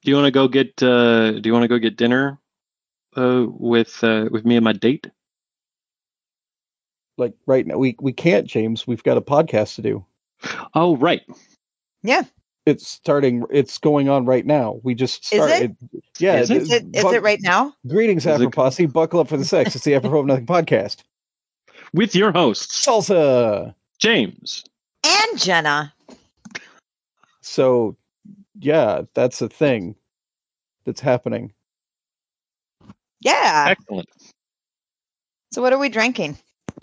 Do you want to go get? Do you want to go get dinner with me and my date? Like right now, we can't, James. We've got a podcast to do. Oh, right. Yeah. It's going on right now. We just started. Yeah. Is it? Is it right now? Greetings, Is it- Afro Posse. Buckle up for the sex. It's the Apropos of Nothing podcast. With your hosts, Salsa. James. And Jenna. So, yeah, that's a thing that's happening. Yeah. Excellent. So what are we drinking?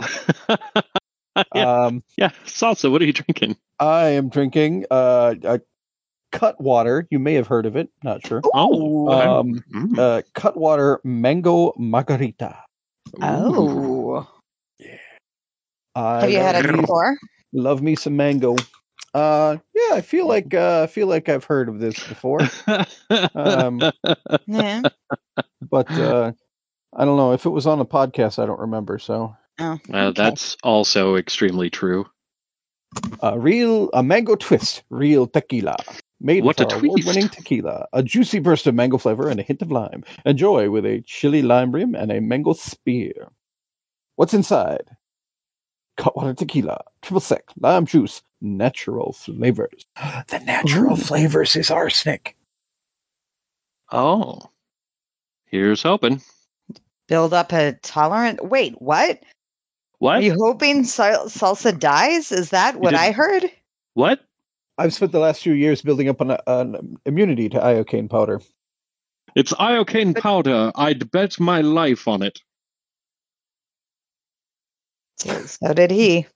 Yeah, salsa. What are you drinking? I am drinking a Cutwater. You may have heard of it. Not sure. Cutwater Mango Margarita. Oh. Yeah. Have you had it before? Love me some mango. Yeah, I feel like I've heard of this before. Yeah. But I don't know if it was on a podcast. I don't remember. So that's also extremely true. A mango twist, real tequila. Made What with a our twist. award-winning tequila. A juicy burst of mango flavor and a hint of lime. Enjoy with a chili lime rim and a mango spear. What's inside? Cutwater tequila, triple sec, lime juice, natural flavors. The natural flavors is arsenic. Oh, here's hoping. Build up a tolerant. Wait, what? What? Are you hoping salsa dies? Is that what I heard? What? I've spent the last few years building up an immunity to iocane powder. It's iocane powder. I'd bet my life on it. So did he.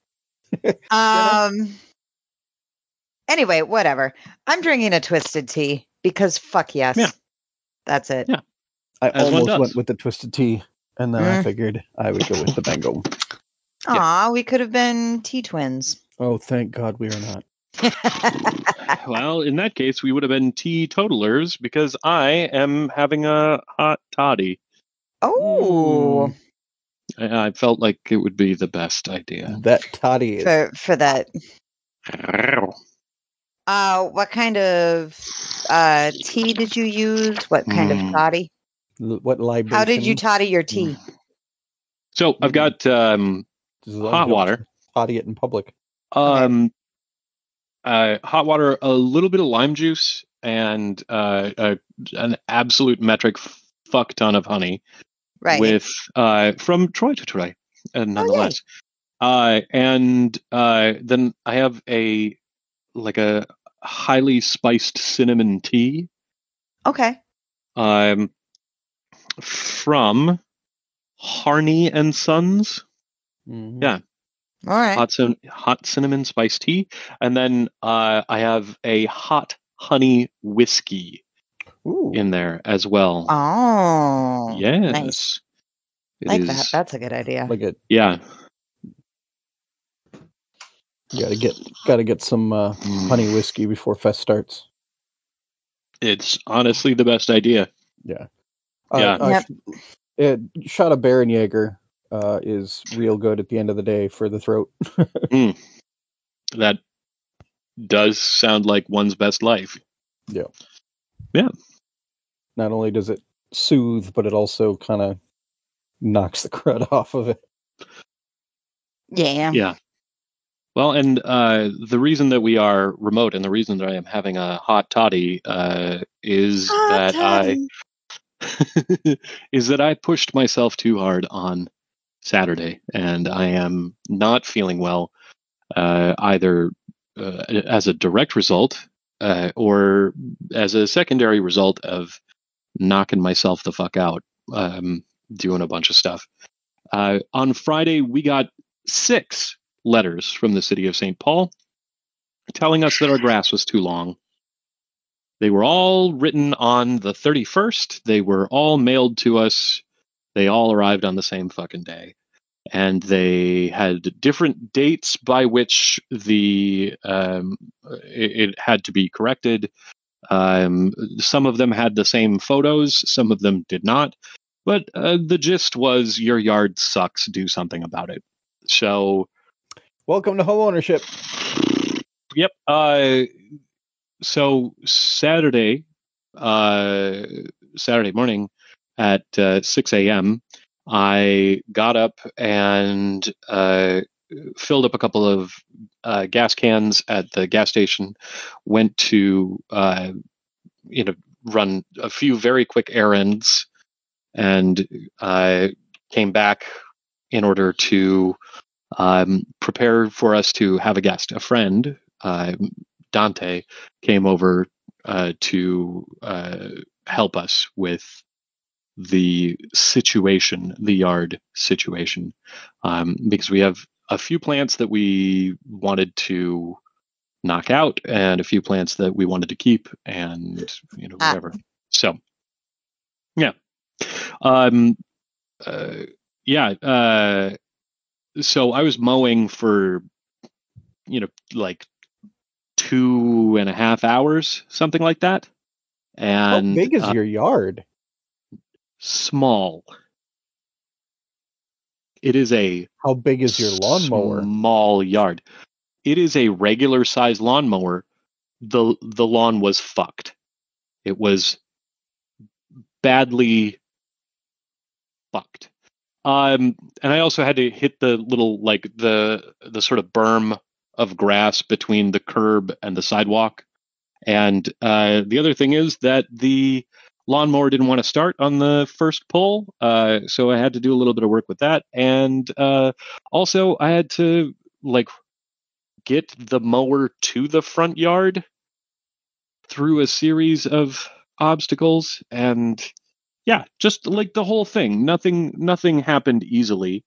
Anyway, whatever. I'm drinking a twisted tea because fuck yes. Yeah. That's it. Yeah. I As one almost does. went with the twisted tea, and then I figured I would go with the mango. Aw, we could have been tea twins. Oh, thank God we are not. Well, in that case, we would have been teetotalers because I am having a hot toddy. Oh. I felt like it would be the best idea. That toddy is... For that. What kind of tea did you use? What kind of toddy? What libation? How did you toddy your tea? So I've got hot water. Toddy it in public. Hot water, a little bit of lime juice, and an absolute metric fuck ton of honey. Right. With from Troy to Troy, nonetheless. And then I have a highly spiced cinnamon tea. Okay. From Harney and Sons. Mm-hmm. Yeah. All right. Hot cinnamon spiced tea, and then I have a hot honey whiskey in there as well. Oh, yes, nice. That. That's a good idea. Yeah. Gotta get some honey whiskey before fest starts. It's honestly the best idea. Yeah. Shot of Baron Jaeger is real good at the end of the day for the throat. That does sound like one's best life. Yeah. Yeah. Not only does it soothe, but it also kind of knocks the crud off of it. Yeah. Yeah. Well, and the reason that we are remote and the reason that I am having a hot toddy is that I pushed myself too hard on Saturday, and I am not feeling well, either as a direct result or as a secondary result of knocking myself the fuck out, doing a bunch of stuff. On Friday, we got 6 letters from the city of St. Paul telling us that our grass was too long. They were all written on the 31st. They were all mailed to us. They all arrived on the same fucking day. And they had different dates by which it had to be corrected. Some of them had the same photos. Some of them did not. But the gist was, your yard sucks. Do something about it. So... Welcome to home ownership. Yep. So Saturday, Saturday morning at 6 a.m., I got up and filled up a couple of gas cans at the gas station, went to run a few very quick errands, and came back in order to prepare for us to have a guest. A friend, Dante, came over to help us with the yard situation, because we have a few plants that we wanted to knock out and a few plants that we wanted to keep, and whatever. So yeah. So I was mowing for like 2.5 hours, something like that. And how big is your yard? Small. It is a How big is your lawnmower? Small yard. It is a regular size lawnmower. The lawn was fucked. It was badly fucked. And I also had to hit the little, like, the sort of berm of grass between the curb and the sidewalk. And the other thing is that the lawnmower didn't want to start on the first pull, so I had to do a little bit of work with that. And also I had to get the mower to the front yard through a series of obstacles, and yeah, just like the whole thing. Nothing happened easily.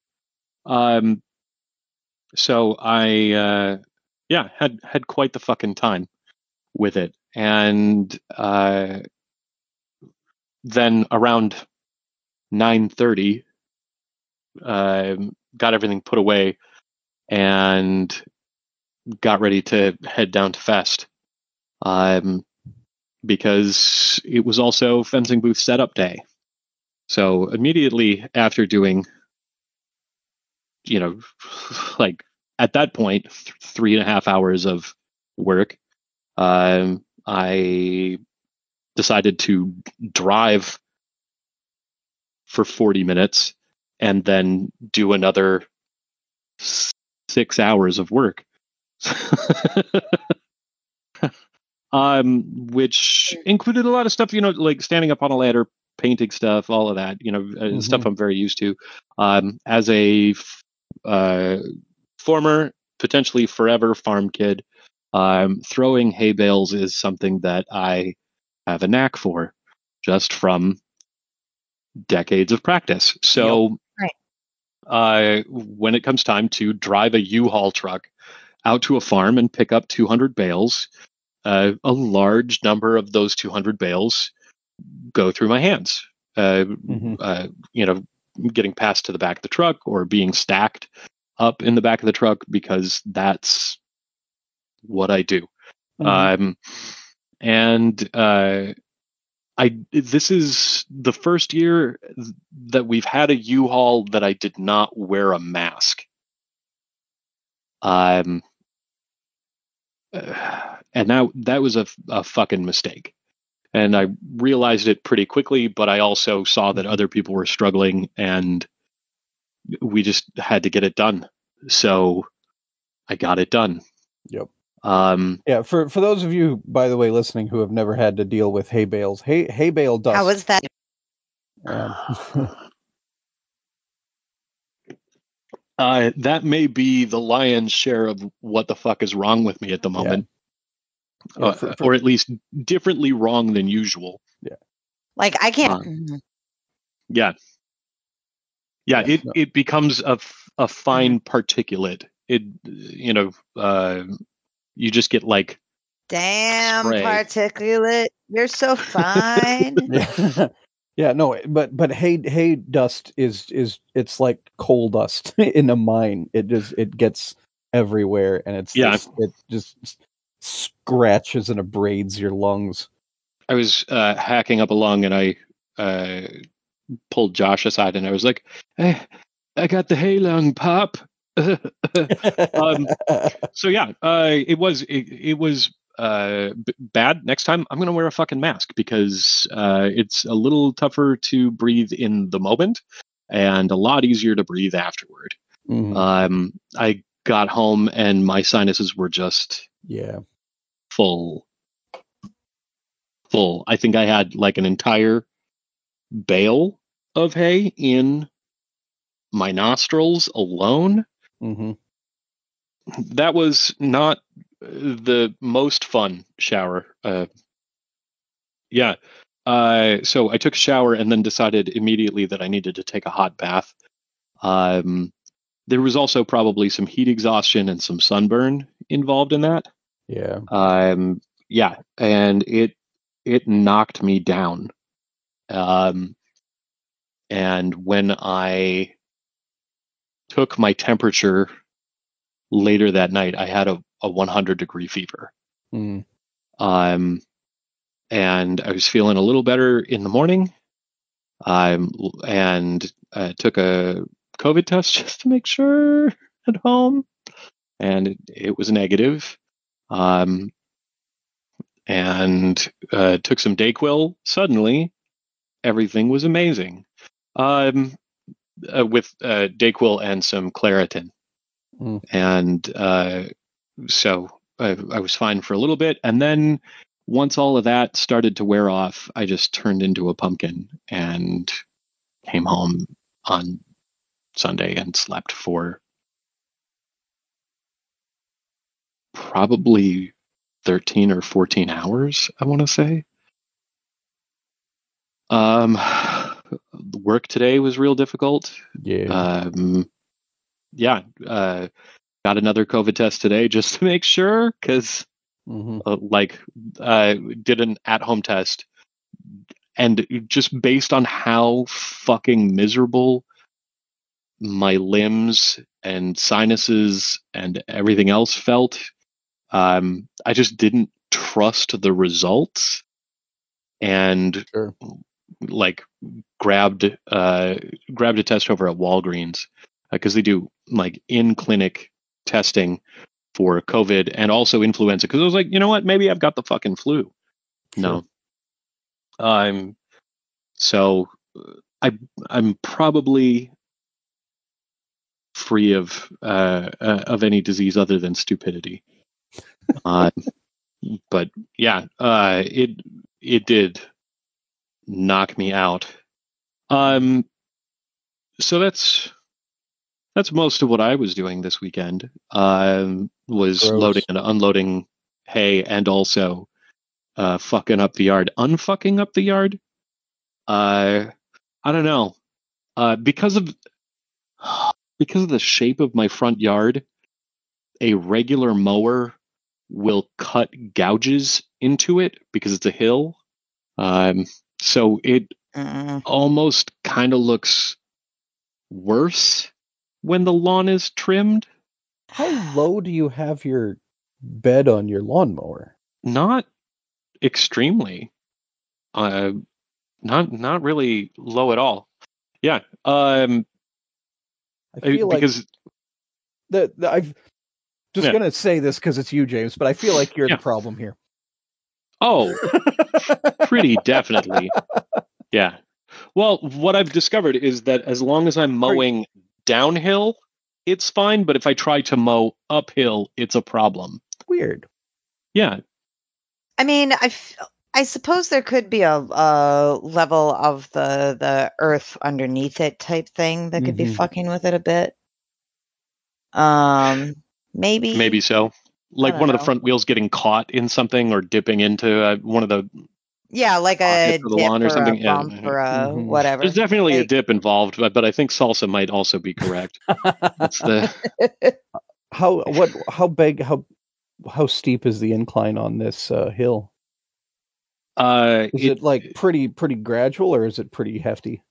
So I had quite the fucking time with it. And then around 9:30, got everything put away and got ready to head down to Fest, because it was also fencing booth setup day. So immediately after doing, like at that point, 3.5 hours of work, I decided to drive for 40 minutes and then do another 6 hours of work. Which included a lot of stuff, like standing up on a ladder, painting stuff, all of that, stuff I'm very used to. As a former, potentially forever farm kid, throwing hay bales is something that I have a knack for, just from decades of practice. So when it comes time to drive a U-Haul truck out to a farm and pick up 200 bales, a large number of those 200 bales go through my hands, getting passed to the back of the truck or being stacked up in the back of the truck, because that's what I do. This is the first year that we've had a U-Haul that I did not wear a mask. And that was a fucking mistake. And I realized it pretty quickly, but I also saw that other people were struggling, and we just had to get it done. So I got it done. Yep. Yeah. For those of you, by the way, listening, who have never had to deal with hay bales, hay bale dust. How was that? That may be the lion's share of what the fuck is wrong with me at the moment. Yeah, or at least differently wrong than usual. Yeah. Like I can't. Yeah. It becomes a fine particulate. It, you just get like, damn spray. Particulate. You're so fine. Yeah, no, but hay dust is it's like coal dust in a mine. It gets everywhere, and it just scratches and abrades your lungs. I was hacking up a lung, and I pulled Josh aside, and I was like, "Hey, I got the hay lung, Pop." So yeah, it was bad. Next time, I'm going to wear a fucking mask because it's a little tougher to breathe in the moment and a lot easier to breathe afterward. I got home and my sinuses were just full. I think I had like an entire bale of hay in my nostrils alone. That was not the most fun shower. So I took a shower and then decided immediately that I needed to take a hot bath. There was also probably some heat exhaustion and some sunburn involved in that. And it knocked me down. And when I took my temperature later that night, I had a 100-degree fever. And I was feeling a little better in the morning. And took a COVID test just to make sure at home, and it was negative. And took some Dayquil. Suddenly, everything was amazing. With Dayquil and some Claritin. And so I was fine for a little bit. And then once all of that started to wear off, I just turned into a pumpkin and came home on Sunday and slept for probably 13 or 14 hours, I want to say. Work today was real difficult. Got another COVID test today just to make sure, because did an at-home test, and just based on how fucking miserable my limbs and sinuses and everything else felt, I just didn't trust the results, and grabbed a test over at Walgreens, because they do like in-clinic testing for COVID and also influenza, because I was like, you know what, maybe I've got the fucking flu. No. So I'm probably free of any disease other than stupidity. But yeah, it did knock me out. So that's most of what I was doing this weekend. Was loading and unloading hay, and also fucking up the yard. Unfucking up the yard? I don't know. Because of the shape of my front yard, a regular mower will cut gouges into it because it's a hill. So it almost kind of looks worse when the lawn is trimmed. How low do you have your bed on your lawnmower? Not extremely. Not really low at all. Yeah. I feel because I've just going to say this because it's you, James, but I feel like you're the problem here. Oh, pretty definitely. Yeah. Well, what I've discovered is that as long as I'm mowing downhill, it's fine. But if I try to mow uphill, it's a problem. Weird. Yeah. I mean, I suppose there could be a level of the earth underneath it type thing that could be fucking with it a bit. Maybe so. Like one of the front wheels getting caught in something or dipping into one of the like a dip lawn or something. A bump or a whatever. There's definitely a dip involved, but I think salsa might also be correct. That's the how steep is the incline on this hill? Is it like pretty gradual, or is it pretty hefty?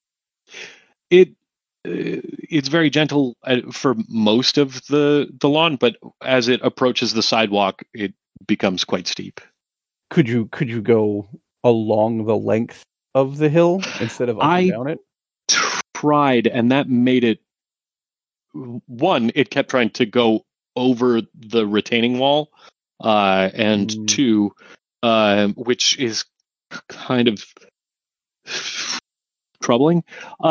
It's very gentle for most of the lawn, but as it approaches the sidewalk, it becomes quite steep. Could you go along the length of the hill instead of up and down it? Tried, and that made it. One, it kept trying to go over the retaining wall, and Mm. 2, which is kind of troubling.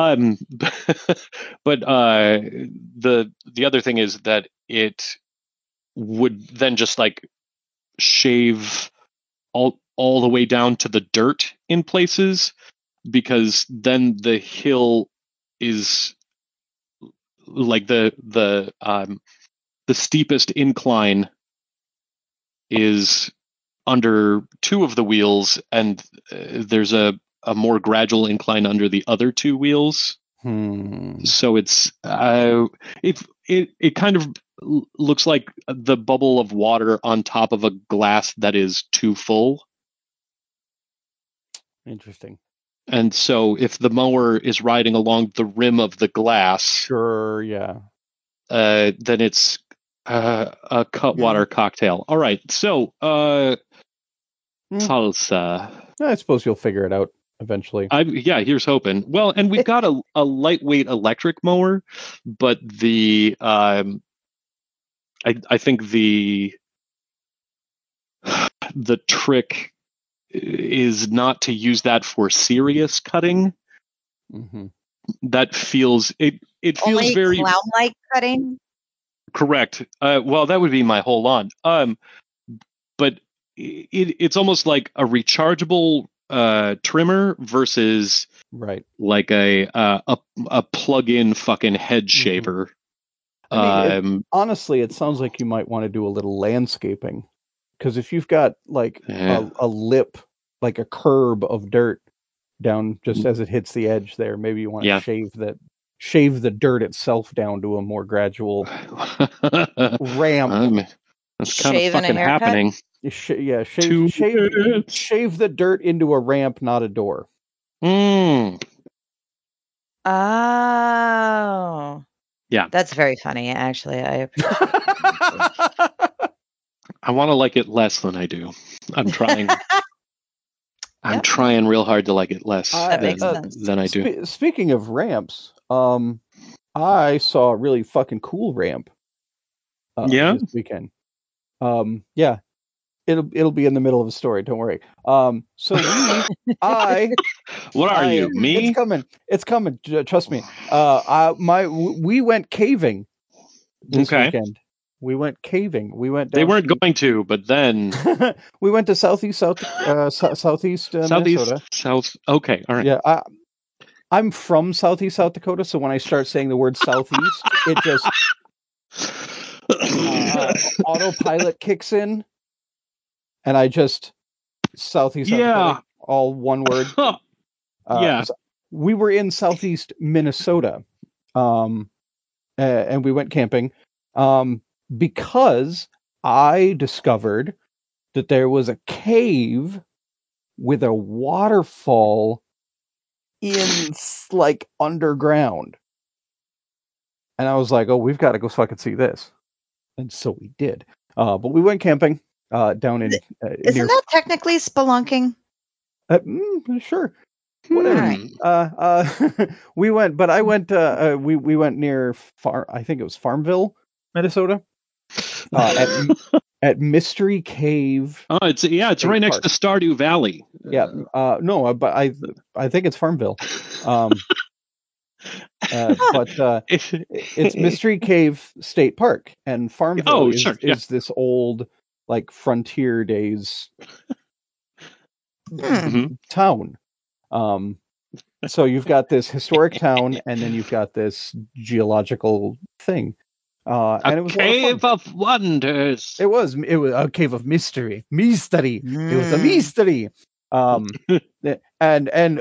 But the other thing is that it would then just like shave all the way down to the dirt in places, because then the hill is like the steepest incline is under 2 of the wheels, and there's a more gradual incline under the other 2 wheels. So it's it kind of looks like the bubble of water on top of a glass that is too full. Interesting. And so if the mower is riding along the rim of the glass, Sure, yeah. then it's a cutwater cocktail. All right, so salsa. I suppose you'll figure it out eventually. Yeah, here's hoping. Well, and we've got a lightweight electric mower, but the I think the trick is not to use that for serious cutting. Mm-hmm. That feels it feels Only very clown-like cutting. correct. Well, that would be my whole lawn. But it's almost like a rechargeable trimmer versus right, like a plug-in fucking head shaver. I mean, honestly, it sounds like you might want to do a little landscaping, because if you've got like a lip, like a curb of dirt down just as it hits the edge there, maybe you want to shave the dirt itself down to a more gradual ramp. That's kind of fucking happening. Shave the dirt into a ramp, not a door. Oh. Yeah. That's very funny, actually. I appreciate it. I want to like it less than I do. I'm trying. I'm trying real hard to like it less than I do. Speaking of ramps, I saw a really fucking cool ramp this weekend. Yeah. It'll be in the middle of a story, don't worry. So what are you, me? It's coming. Trust me. We went caving this weekend. We went caving. We went down. They weren't going to, but then we went to southeast Minnesota. Okay, all right. Yeah, I'm from southeast South Dakota, so when I start saying the word southeast, it just autopilot kicks in, and I just southeast South Dakota, all one word. So we were in southeast Minnesota, and we went camping. Because I discovered that there was a cave with a waterfall in like underground. And I was like, oh, we've got to go fucking see this. And so we did. But we went camping down in... Isn't that technically spelunking? Sure. Whatever. We went, but I went, we went near I think it was Farmville, Minnesota. At Mystery Cave. Oh, it's right next to Stardew Valley. Yeah, no, but I think it's Farmville. But it's Mystery Cave State Park, and Farmville is this old like frontier days town. So you've got this historic town, and then you've got this geological thing. And it was a cave of wonders. It was a cave of mystery. It was a mystery. And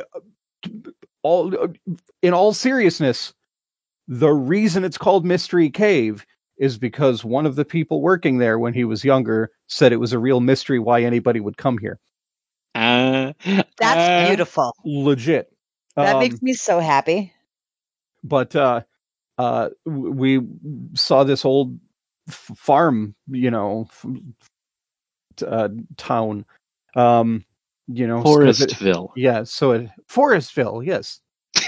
in all seriousness, the reason it's called Mystery Cave is because one of the people working there when he was younger said it was a real mystery why anybody would come here. That's beautiful. Legit. That makes me so happy. But we saw this old farm, town, Forestville. Forestville, yes.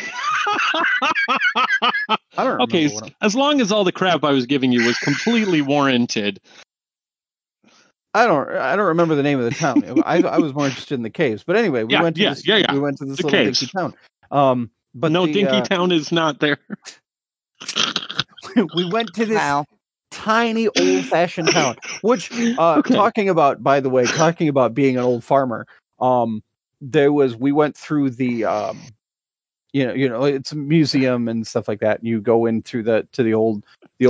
I don't remember. As long as all the crap I was giving you was completely warranted. I don't remember the name of the town. I was more interested in the caves. But anyway, we went to this The little caves. dinky town. But no, the, Dinky Town is not there. we went to this Wow. tiny old-fashioned town, which talking about being an old farmer, we went through the it's a museum and stuff like that, and you go in through the old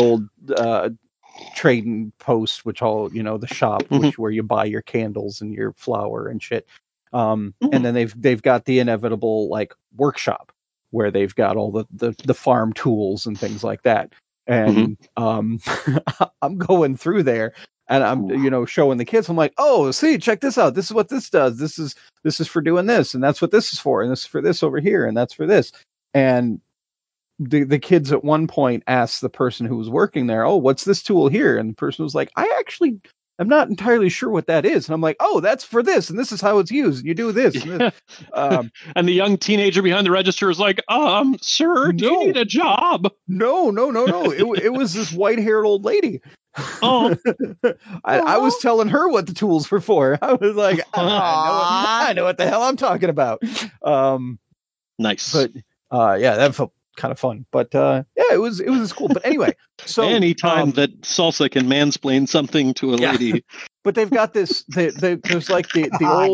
trading post, which the shop, where you buy your candles and your flour and shit, and then they've got the inevitable like workshop where they've got all the farm tools and things like that. And I'm going through there, and I'm showing the kids. I'm like, oh, see, check this out. This is what this does. This is for doing this, and that's what this is for, and this is for this over here, and that's for this. And the kids at one point asked the person who was working there, oh, what's this tool here? And the person was like, I'm not entirely sure what that is. And I'm like, oh, that's for this, and this is how it's used. You do this. And, this. And the young teenager behind the register is like, sir, do you need a job? No. It was this white-haired old lady. Oh, I was telling her what the tools were for. I was like, I know what the hell I'm talking about. Nice. But that felt kind of fun. But it was cool. But anyway, so anytime that Salsa can mansplain something to a lady. But they've got this. There's like the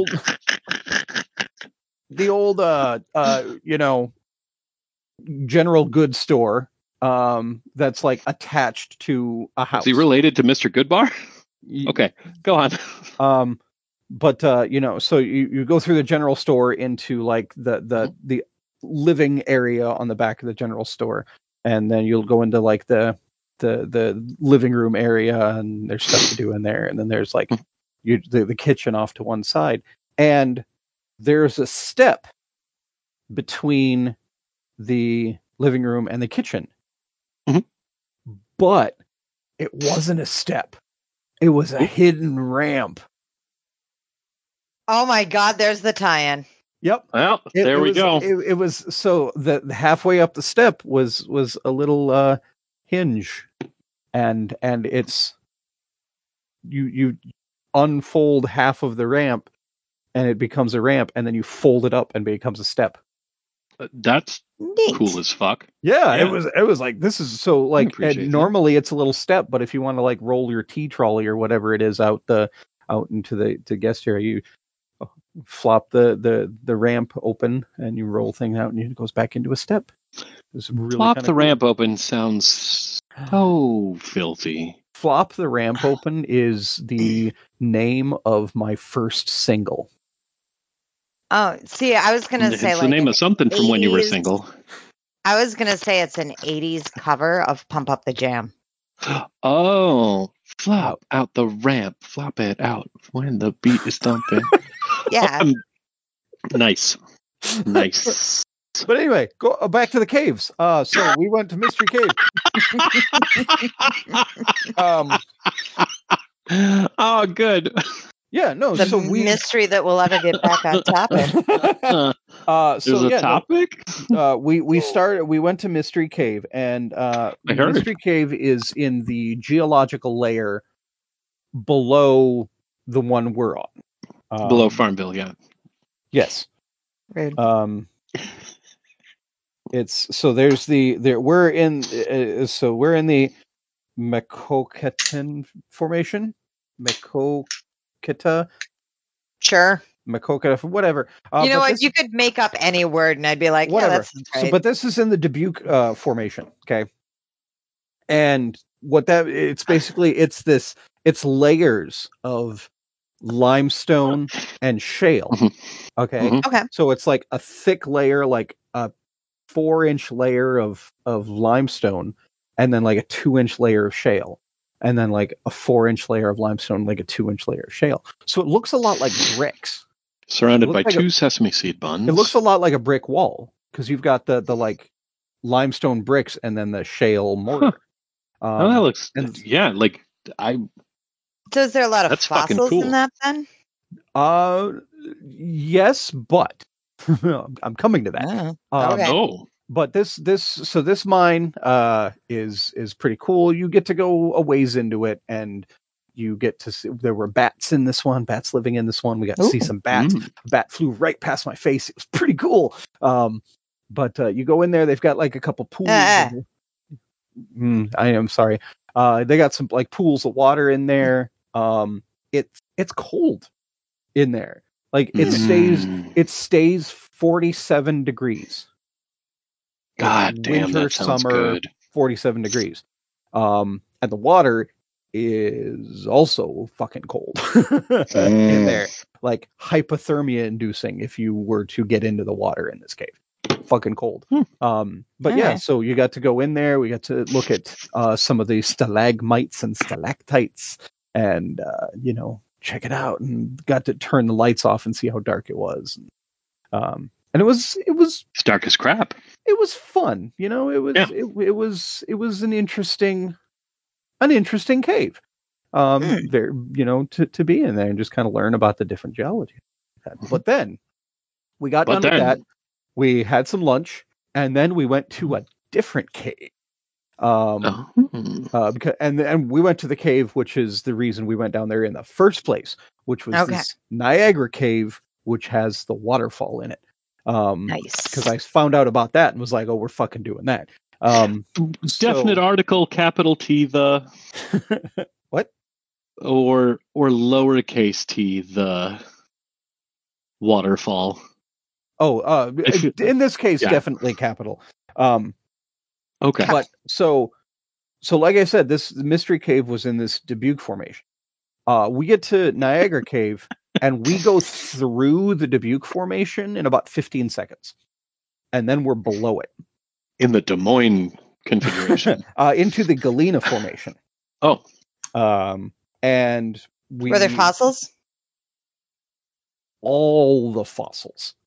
old general goods store that's like attached to a house. Is he related to Mr. Goodbar? Okay, go on. But so you go through the general store into like the living area on the back of the general store, and then you'll go into like the living room area, and there's stuff to do in there, and then there's like the kitchen off to one side, and there's a step between the living room and the kitchen. But it wasn't a step. It was a hidden ramp. Oh my God, there's the tie-in. Yep. Well, there we go. It was so the halfway up the step was a little hinge, and it's you unfold half of the ramp, and it becomes a ramp, and then you fold it up and it becomes a step. That's Neat. Cool as fuck. Yeah, it was like, this is so like, normally it's a little step, but if you want to like roll your tea trolley or whatever it is out into the guest area, you flop the ramp open and you roll things out and it goes back into a step. It's really flop the cool. Ramp open sounds so filthy. Flop the Ramp Open is the name of my first single. Oh, see, I was gonna say it's the name of something from when you were single. I was gonna say it's an '80s cover of "Pump Up the Jam." Oh, flop out the ramp, flop it out when the beat is thumping. Yeah, nice. But anyway, go back to the caves. So we went to Mystery Cave. Oh, good. Yeah, no. The mystery that will ever get back on topic. There's a topic. We went to Mystery Cave, and Mystery Cave is in the geological layer below the one we're on. Below Farmville, yeah. Yes. Rude. We're in the Mekoketan formation. Mekoketa. Sure. Makoketa, whatever. You know what? You could make up any word, and I'd be like, whatever. Yeah, that's right. So, but this is in the Dubuque formation, okay? And what that it's layers of limestone and shale. Okay. Okay. So it's like a thick layer, like a 4-inch layer of limestone, and then like a 2-inch layer of shale, and then like a 4-inch layer of limestone, like a 2-inch layer of shale. So it looks a lot like bricks. Surrounded by two sesame seed buns. It looks a lot like a brick wall because you've got the like limestone bricks and then the shale mortar. That looks like So is there a lot of fossils in that then? Yes, but I'm coming to that. Okay. But this mine is pretty cool. You get to go a ways into it, and You get to see, there were bats in this one, bats living in this one. We got to see some bats. A bat flew right past my face. It was pretty cool. But you go in there, they've got like a couple pools. I am sorry. They got some like pools of water in there. It's cold in there. Like it stays 47 degrees. God damn, winter, that sounds summer, good. 47 degrees. And the water is also fucking cold in there. Like hypothermia inducing if you were to get into the water in this cave. Fucking cold. But yeah, so you got to go in there. We got to look at some of the stalagmites and stalactites and, check it out, and got to turn the lights off and see how dark it was. And it was It's dark as crap. It was fun. It was an interesting cave. There, to be in there and just kind of learn about the different geology. But then we got done with that. We had some lunch, and then we went to a different cave. Because and we went to the cave, which is the reason we went down there in the first place, which was this Niagara cave, which has the waterfall in it. Nice. Because I found out about that and was like, "Oh, we're fucking doing that." Definite article, capital T the what? Or lowercase t the waterfall. Oh, in this case, definitely capital. Okay. But so like I said, this mystery cave was in this Dubuque formation. We get to Niagara Cave and we go through the Dubuque formation in about 15 seconds. And then we're below it. In the Des Moines configuration. Into the Galena formation. Oh. And were there fossils? All the fossils.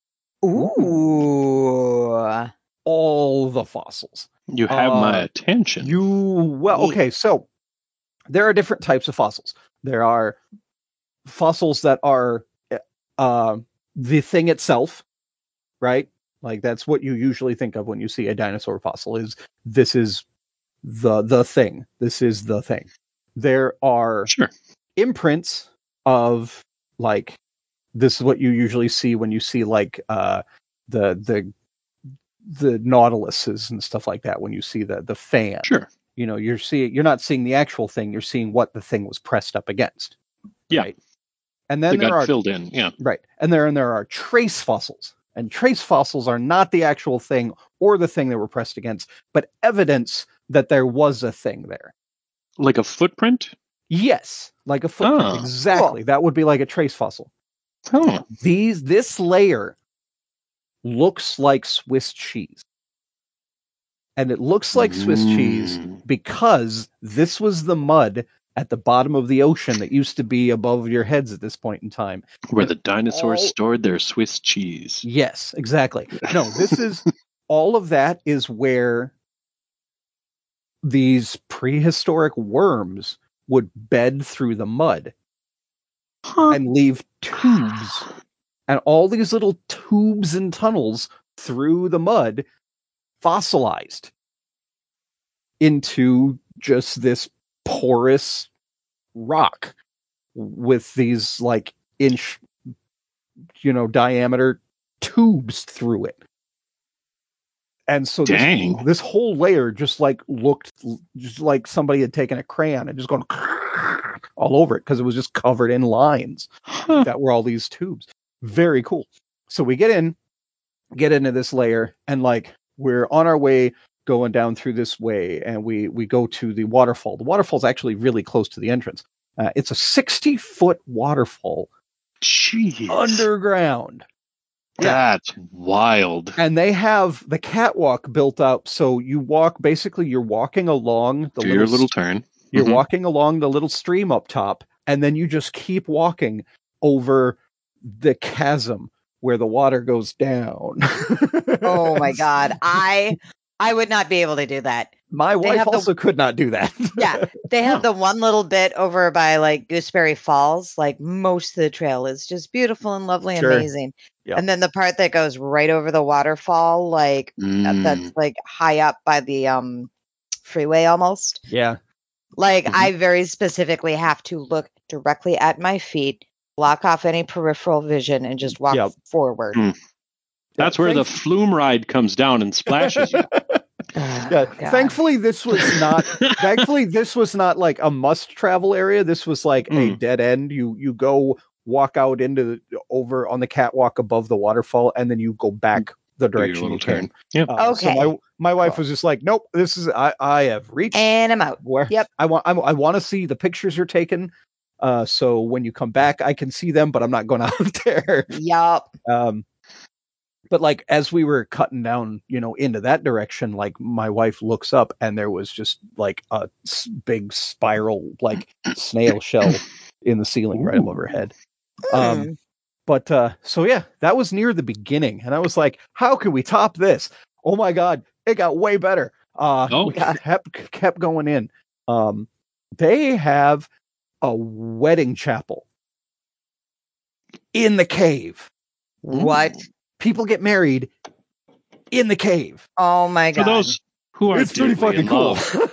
Ooh. All the fossils. You have my attention. Okay, so there are different types of fossils. There are fossils that are the thing itself, right? Like that's what you usually think of when you see a dinosaur fossil. This is the thing. This is the thing. There are imprints of like this is what you usually see when you see like the nautiluses and stuff like that. When you see the fan, you're not seeing the actual thing. You're seeing what the thing was pressed up against. Yeah, right? And then there are filled in. Yeah, right. And there are trace fossils, and trace fossils are not the actual thing or the thing they were pressed against, but evidence that there was a thing there. Like a footprint. Yes, like a footprint. Exactly. Cool. That would be like a trace fossil. Oh. This layer looks like Swiss cheese. And it looks like Swiss cheese because this was the mud at the bottom of the ocean that used to be above your heads at this point in time. Where the dinosaurs stored their Swiss cheese. Yes, exactly. No, this is all of that is where these prehistoric worms would bed through the mud and leave tubes. And all these little tubes and tunnels through the mud fossilized into just this porous rock with these like inch, diameter tubes through it. And so this whole layer just like looked just like somebody had taken a crayon and just gone all over it because it was just covered in lines that were all these tubes. Very cool. So we get into this layer, and like we're on our way going down through this way, and we go to the waterfall. The waterfall is actually really close to the entrance. It's a 60-foot waterfall. Jeez. Underground. That's wild. And they have the catwalk built up, so you're walking along the little turn. You're walking along the little stream up top, and then you just keep walking over the chasm where the water goes down. Oh my God. I would not be able to do that. My wife also could not do that. Yeah. They have the one little bit over by like Gooseberry Falls. Like most of the trail is just beautiful and lovely and amazing. Yep. And then the part that goes right over the waterfall, like that's like high up by the freeway almost. Yeah. Like, I very specifically have to look directly at my feet, block off any peripheral vision, and just walk forward. That's where the flume ride comes down and splashes you. Thankfully this was not like a must travel area. This was like a dead end. You go walk out over on the catwalk above the waterfall, and then you go back the direction you came. Yep. Okay. So my wife was just like, nope, this is I have reached and I'm out. I want to see the pictures you're taking. So when you come back, I can see them, but I'm not going out there. Yup. But like as we were cutting down, into that direction, like my wife looks up and there was just like a big spiral, like snail shell in the ceiling right above her head. But so yeah, that was near the beginning, and I was like, how can we top this? Oh my God, it got way better. We kept going in. They have a wedding chapel in the cave. What? People get married in the cave. Oh my God. For those who are, it's pretty fucking cool.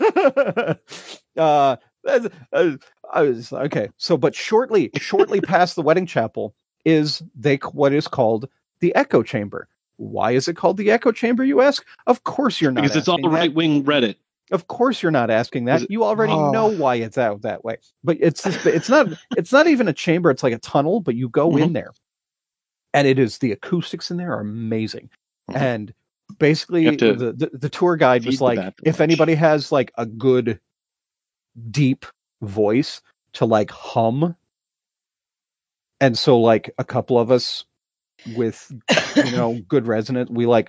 I was okay. So, but shortly past the wedding chapel is what is called the echo chamber. Why is it called the echo chamber, you ask? Of course you're not. Because it's all the right wing Reddit. Of course you're not asking that. You already know why it's out that way. But it's not even a chamber. It's like a tunnel, but you go in there. And the acoustics in there are amazing. And basically the tour guide was like, if anybody has like a good deep voice to like hum. And so like a couple of us with, good resonance, we like,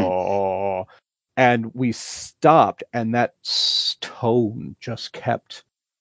and we stopped, and that tone just kept.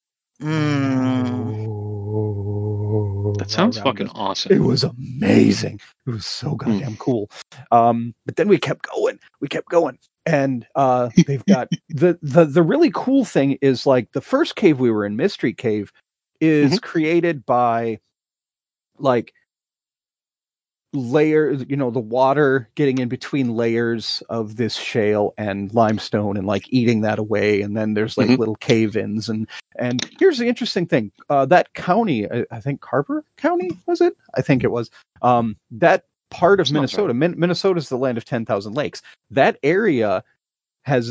That sounds fucking awesome. It was amazing. It was so goddamn cool. But then we kept going. And they've got the really cool thing is like the first cave we were in, Mystery Cave, is created by like layers, the water getting in between layers of this shale and limestone and like eating that away. And then there's like little cave-ins. And here's the interesting thing. That county, I think Carver County, was it? I think it was. That part of Minnesota, Minnesota is the land of 10,000 lakes. That area has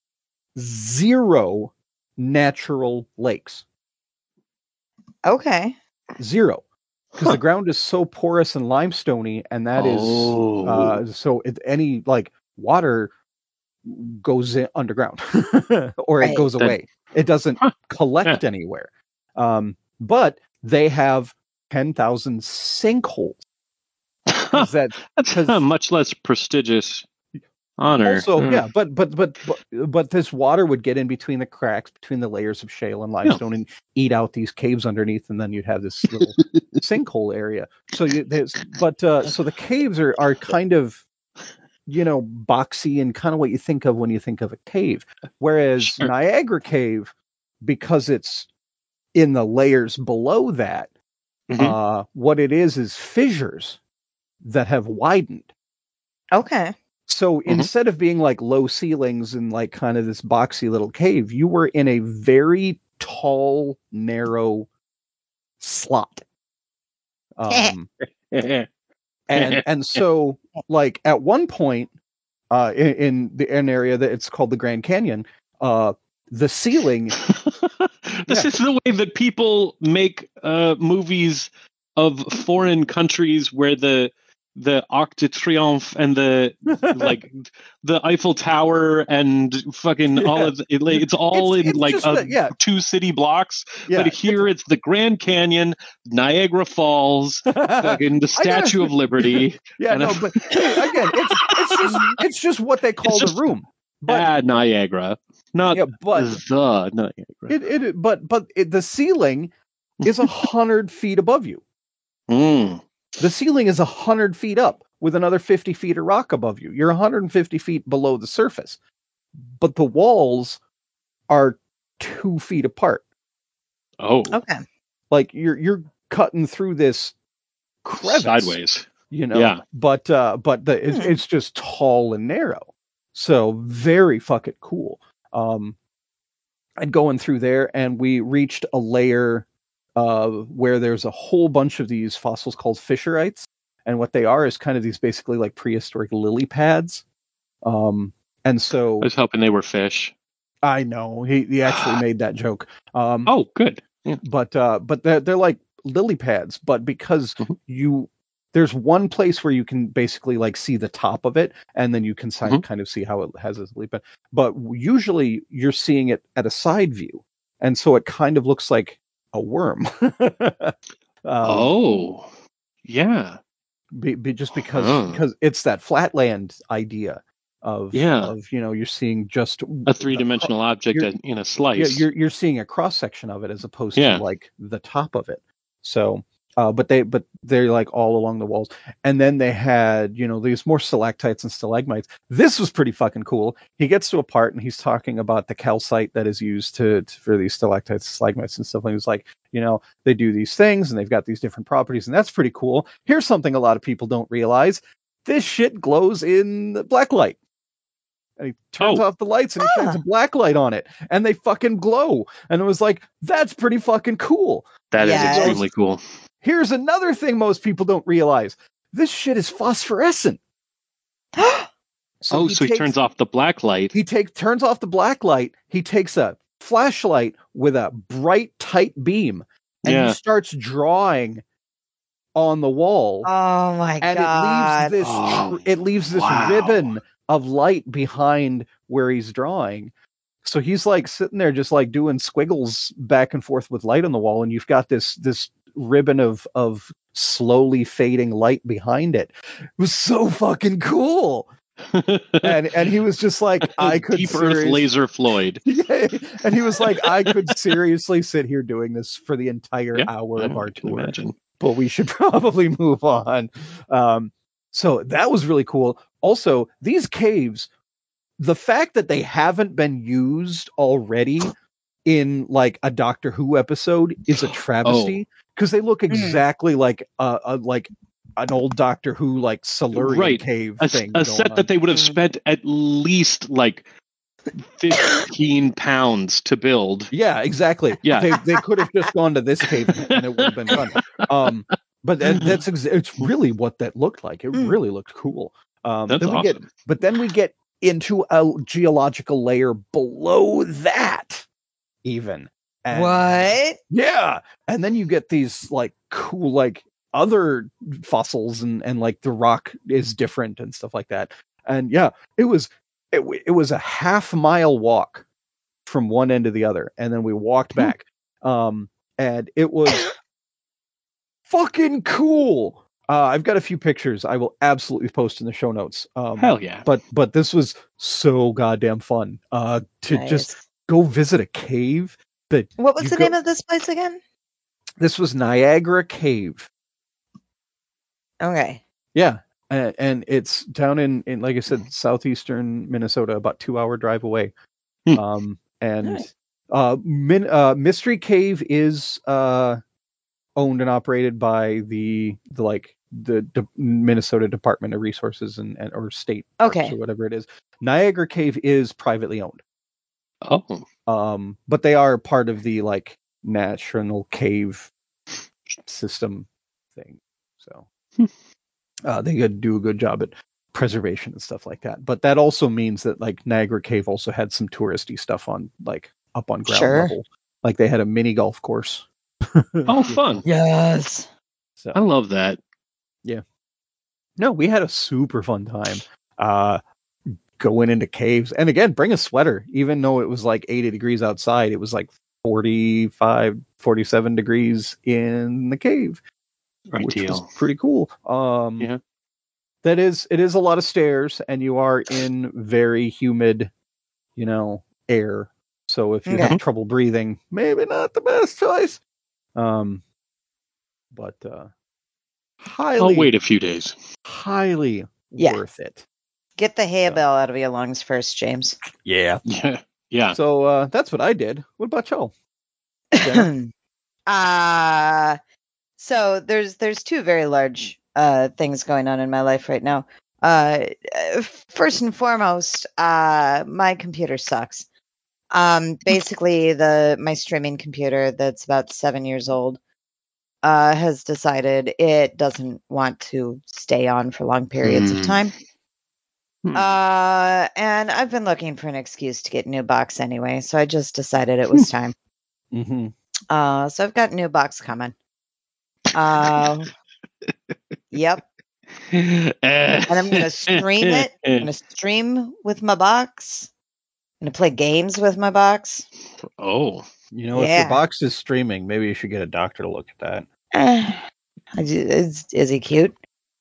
0 natural lakes. Okay. 0. Because the ground is so porous and limestoney, and that is so any like water goes underground or it goes away. It doesn't collect anywhere. But they have 10,000 sinkholes. That's a much less prestigious honor. Also, but this water would get in between the cracks, between the layers of shale and limestone, and eat out these caves underneath, and then you'd have this little sinkhole area. So so the caves are kind of, boxy and kind of what you think of when you think of a cave. Whereas Niagara Cave, because it's in the layers below that, what it is fissures that have widened. Okay. So instead of being like low ceilings and like kind of this boxy little cave, you were in a very tall, narrow slot. And so like at one point in an area that it's called the Grand Canyon, the ceiling. This is the way that people make movies of foreign countries where the Arc de Triomphe and the Eiffel Tower and fucking all of it's all in like 2 city blocks. Yeah, but here it's the Grand Canyon, Niagara Falls, fucking the Statue of Liberty. Yeah, no, but again, it's just what they call the room. But Niagara, not the Niagara. But the ceiling is 100 feet above you. The ceiling is 100 feet up with another 50 feet of rock above you. You're 150 feet below the surface, but the walls are 2 feet apart. Oh, okay. Like you're cutting through this crevice sideways, Yeah, but it's just tall and narrow, so very fucking cool. and going through there, and we reached a layer where there's a whole bunch of these fossils called fissurites, and what they are is kind of these basically like prehistoric lily pads. And so I was hoping they were fish. I know he actually made that joke. Oh, good. Yeah. But they're like lily pads, but because there's one place where you can basically like see the top of it, and then you can kind of see how it has a lily pad. But usually you're seeing it at a side view, and so it kind of looks like a worm. Oh, yeah. Just because it's that flatland idea of you're seeing just a three-dimensional object in a slice. Yeah, you're seeing a cross section of it as opposed to like the top of it. So, but they're like all along the walls, and then they had these more stalactites and stalagmites. This was pretty fucking cool. He gets to a part and he's talking about the calcite that is used for these stalactites, stalagmites, and stuff. And he's like, they do these things and they've got these different properties, and that's pretty cool. Here's something a lot of people don't realize: this shit glows in black light. And he turns off the lights and he shines a black light on it, and they fucking glow. And it was like, that's pretty fucking cool. That is extremely cool. Here's another thing most people don't realize: this shit is phosphorescent. So he turns off the black light. Turns off the black light. He takes a flashlight with a bright, tight beam, and he starts drawing on the wall. Oh my god! And it leaves this ribbon of light behind where he's drawing. So he's like sitting there just like doing squiggles back and forth with light on the wall, and you've got this ribbon of slowly fading light behind it. It was so fucking cool. and he was just like, I could Deep Earth Laser Floyd. Yeah, and he was like, I could seriously sit here doing this for the entire hour of our tour. Imagine. But we should probably move on. So that was really cool. Also, these caves, the fact that they haven't been used already in like a Doctor Who episode is a travesty, because they look exactly like an old Doctor Who like Silurian cave thing. A set that they would have spent at least like 15 pounds to build. Yeah, exactly. Yeah, they could have just gone to this cave and it would have been done. But it's really what that looked like. It really looked cool. That's awesome. Then we get into a geological layer below that, even. And, what? Yeah, and then you get these like cool like other fossils and like the rock is different and stuff like that. And yeah, it was a half-mile walk from one end to the other, and then we walked back. And it was fucking cool. I've got a few pictures I will absolutely post in the show notes. Hell yeah. But this was so goddamn fun to just go visit a cave. What was the name of this place again? This was Niagara Cave. Okay. Yeah. And it's down in like I said, southeastern Minnesota, about 2-hour drive away. Mystery Cave is owned and operated by the Minnesota Department of Resources and or state parks or whatever it is. Niagara Cave is privately owned. But they are part of the like National Cave System thing. So they could do a good job at preservation and stuff like that. But that also means that like Niagara Cave also had some touristy stuff on like up on ground level. Like they had a mini golf course. Oh, fun. Yes. So, I love that. Yeah. No, we had a super fun time going into caves. And again, bring a sweater. Even though it was like 80 degrees outside, it was like 45, 47 degrees in the cave. Which was pretty cool. Yeah. It is a lot of stairs, and you are in very humid, air. So if you have trouble breathing, maybe not the best choice. But highly, I'll wait a few days. Highly worth it. Get the hay bale out of your lungs first, James. Yeah. Yeah. So that's what I did. What about y'all? So there's two very large things going on in my life right now. First and foremost, my computer sucks. Basically, my streaming computer that's about 7 years old has decided it doesn't want to stay on for long periods of time. And I've been looking for an excuse to get a new box anyway, so I just decided it was time. Mm-hmm. So I've got a new box coming. Yep. And I'm going to stream it. I'm going to stream with my box. I'm going to play games with my box. Oh. You know, if your box is streaming, maybe you should get a doctor to look at that. Is he cute?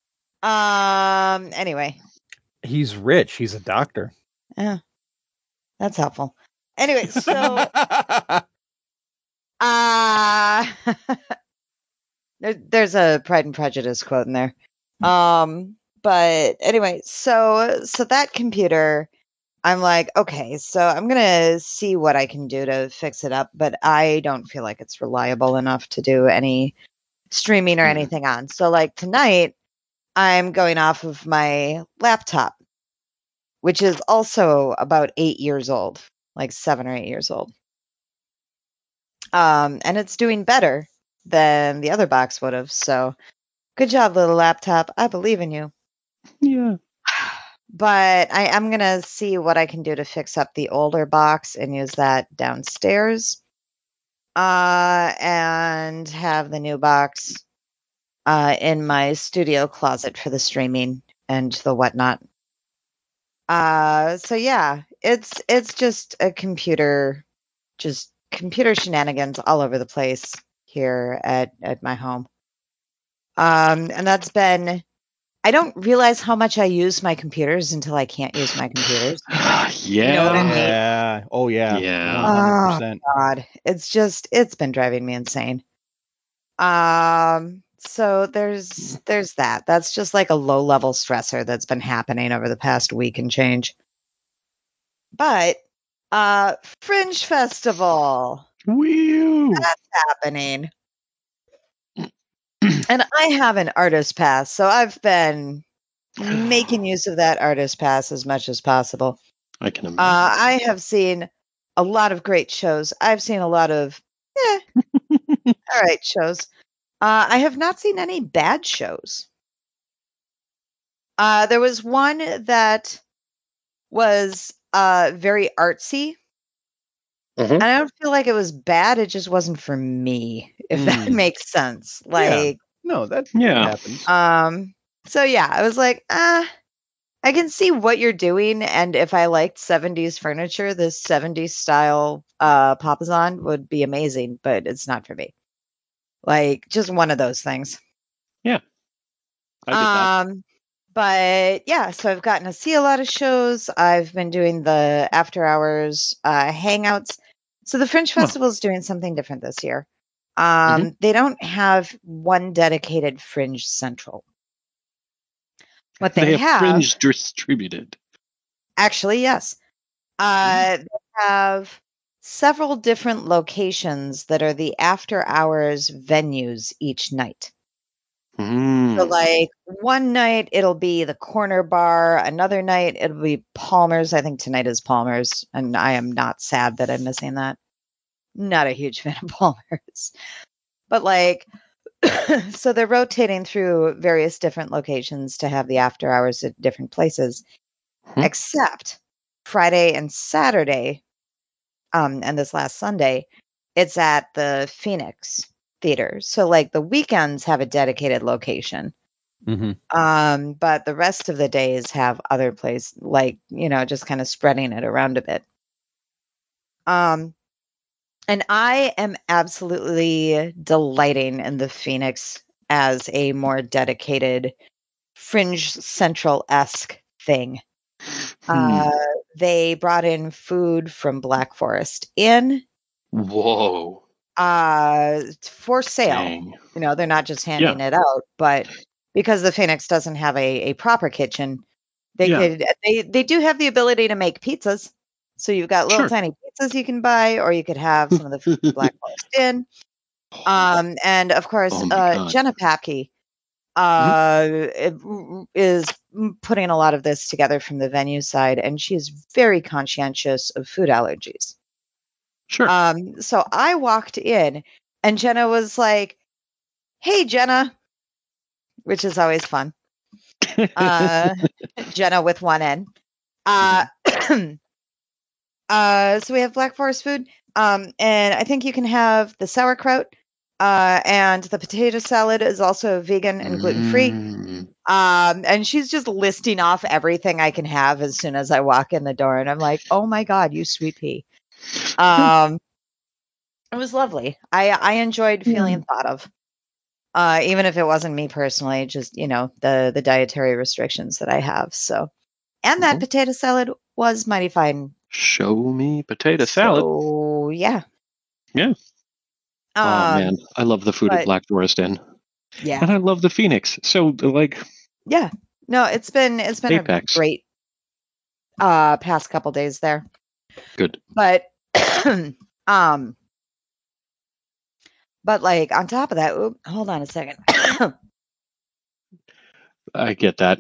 Anyway. He's rich. He's a doctor. Yeah. That's helpful. Anyway, so there's a Pride and Prejudice quote in there. But anyway, so that computer, I'm like, okay, so I'm gonna see what I can do to fix it up, but I don't feel like it's reliable enough to do any streaming or anything on. So like tonight, I'm going off of my laptop, which is also about 8 years old, like 7 or 8 years old. And it's doing better than the other box would have. So good job, little laptop. I believe in you. Yeah. But I'm going to see what I can do to fix up the older box and use that downstairs. And have the new box in my studio closet for the streaming and the whatnot. So yeah, it's just a computer shenanigans all over the place here at my home. And that's been, I don't realize how much I use my computers until I can't use my computers. Yeah. You know what I mean? Yeah. Oh yeah. Yeah. 100%. Oh God. It's been driving me insane. So there's that. That's just like a low level stressor that's been happening over the past week and change. But Fringe Festival. Woo! That's happening. And I have an artist pass, so I've been making use of that artist pass as much as possible. I can imagine. I have seen a lot of great shows. I've seen a lot of all right shows. I have not seen any bad shows. There was one that was very artsy. Mm-hmm. And I don't feel like it was bad. It just wasn't for me, if that makes sense. Like, no, that happens. So yeah, I was like, I can see what you're doing, and if I liked 70s furniture, this 70s style Papazon would be amazing, but it's not for me. Like, just one of those things. Yeah. I get that. But yeah, so I've gotten to see a lot of shows. I've been doing the after hours hangouts. So the Fringe Festival is doing something different this year. They don't have one dedicated Fringe Central. What they have Fringe distributed. Actually, yes. They have several different locations that are the after hours venues each night. So like one night it'll be the Corner Bar, another night it'll be Palmer's. I think tonight is Palmer's, and I am not sad that I'm missing that. Not a huge fan of Palmer's. But like so they're rotating through various different locations to have the after hours at different places. Except Friday and Saturday, and this last Sunday, it's at the Phoenix Theater. So like the weekends have a dedicated location. But the rest of the days have other places, like, just kind of spreading it around a bit. And I am absolutely delighting in the Phoenix as a more dedicated Fringe Central-esque thing. They brought in food from Black Forest Inn. Whoa. For sale. Dang. They're not just handing it out, but because the Phoenix doesn't have a proper kitchen, they do have the ability to make pizzas. So you've got little tiny pizzas you can buy, or you could have some of the food from Black Forest Inn. And of course, Jenna Papke is putting a lot of this together from the venue side, and she's very conscientious of food allergies. Sure. So I walked in, and Jenna was like, "Hey, Jenna," which is always fun. Jenna with one N. So we have Black Forest food, and I think you can have the sauerkraut, and the potato salad is also vegan and gluten-free. And she's just listing off everything I can have as soon as I walk in the door, and I'm like, "Oh my God, you sweet pea." It was lovely. I enjoyed feeling thought of, even if it wasn't me personally, just the dietary restrictions that I have. So, and that potato salad was mighty fine. Show me potato salad. So yeah. Yeah. Oh man, I love the food at Black Forest Inn. Yeah. And I love the Phoenix. So yeah. No, it's been Apex. a great past couple days there. Good. But but like on top of that, hold on a second. I get that.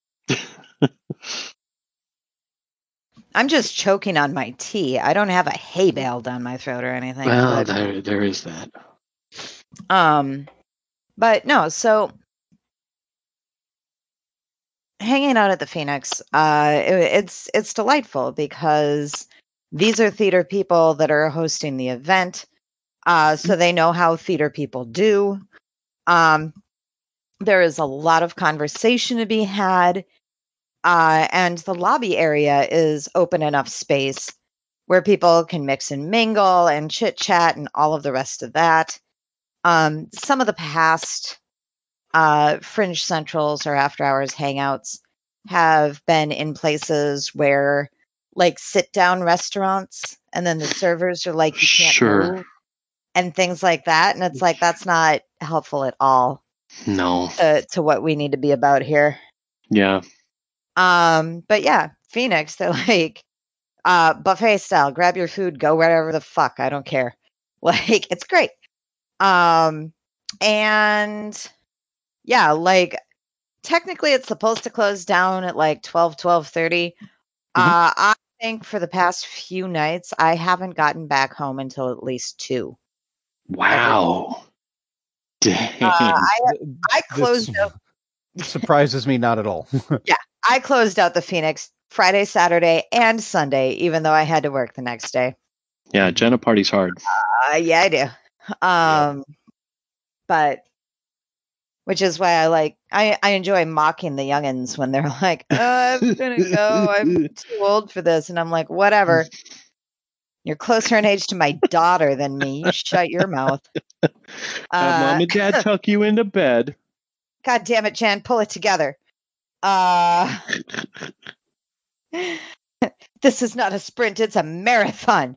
I'm just choking on my tea. I don't have a hay bale down my throat or anything. Well, there is that. But no, so hanging out at the Phoenix, it's delightful because these are theater people that are hosting the event, so they know how theater people do. There is a lot of conversation to be had. And the lobby area is open enough space where people can mix and mingle and chit chat and all of the rest of that. Some of the past Fringe Centrals or after hours hangouts have been in places where, like, sit down restaurants, and then the servers are like, you can't move, and things like that. And it's like, that's not helpful at all. No. To what we need to be about here. Yeah. But yeah, Phoenix, they're like, buffet style, grab your food, go wherever the fuck, I don't care. Like, it's great. And yeah, like, technically it's supposed to close down at like 12:30. I think for the past few nights, I haven't gotten back home until at least 2. Wow. Dang. I closed out. Surprises me not at all. Yeah, I closed out the Phoenix Friday, Saturday, and Sunday, even though I had to work the next day. Yeah, Jenna parties hard. Yeah, I do. But which is why I enjoy mocking the youngins when they're like, I'm gonna go, I'm too old for this. And I'm like, whatever. You're closer in age to my daughter than me. You shut your mouth. Have mom and dad tuck you into bed. God damn it, Jan, pull it together. This is not a sprint, it's a marathon.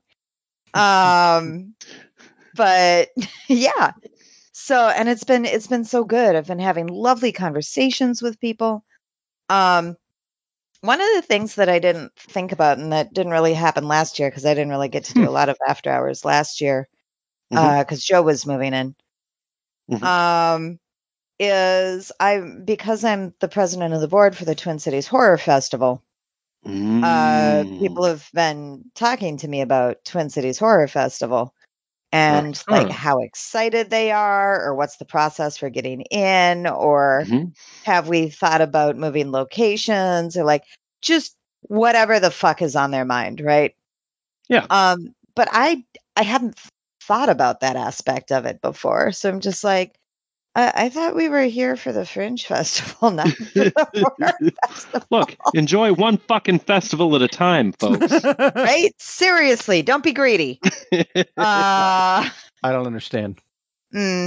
But yeah. So, and it's been so good. I've been having lovely conversations with people. One of the things that I didn't think about, and that didn't really happen last year, because I didn't really get to do a lot of after hours last year, because Joe was moving in, is because I'm the president of the board for the Twin Cities Horror Festival. People have been talking to me about Twin Cities Horror Festival. And like how excited they are, or what's the process for getting in, or have we thought about moving locations, or like just whatever the fuck is on their mind, right? Yeah. But I hadn't thought about that aspect of it before, so I'm just like, I thought we were here for the Fringe Festival, not for the Horror Festival. Look, enjoy one fucking festival at a time, folks. Right? Seriously, don't be greedy. I don't understand. Yeah.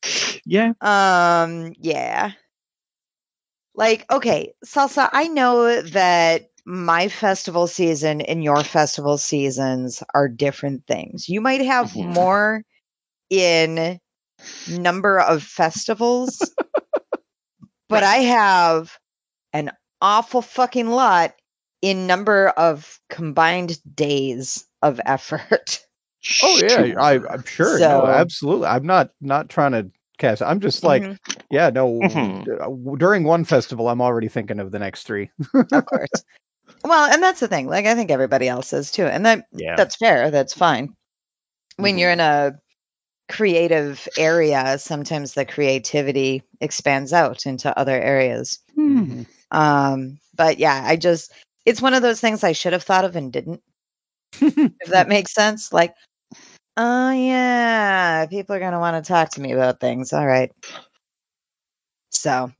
Yeah. Like, okay, Salsa, I know that my festival season and your festival seasons are different things. You might have more in number of festivals, but I have an awful fucking lot in number of combined days of effort. Oh yeah, I'm sure. So, no, absolutely. I'm not trying to cast. I'm just like, yeah, no. During one festival, I'm already thinking of the next 3. Of course. Well, and that's the thing. Like, I think everybody else is too, and that's fair. That's fine. when you're in a creative area, sometimes the creativity expands out into other areas. But yeah, it's one of those things I should have thought of and didn't. If that makes sense. Like, oh yeah, people are gonna want to talk to me about things. All right. So,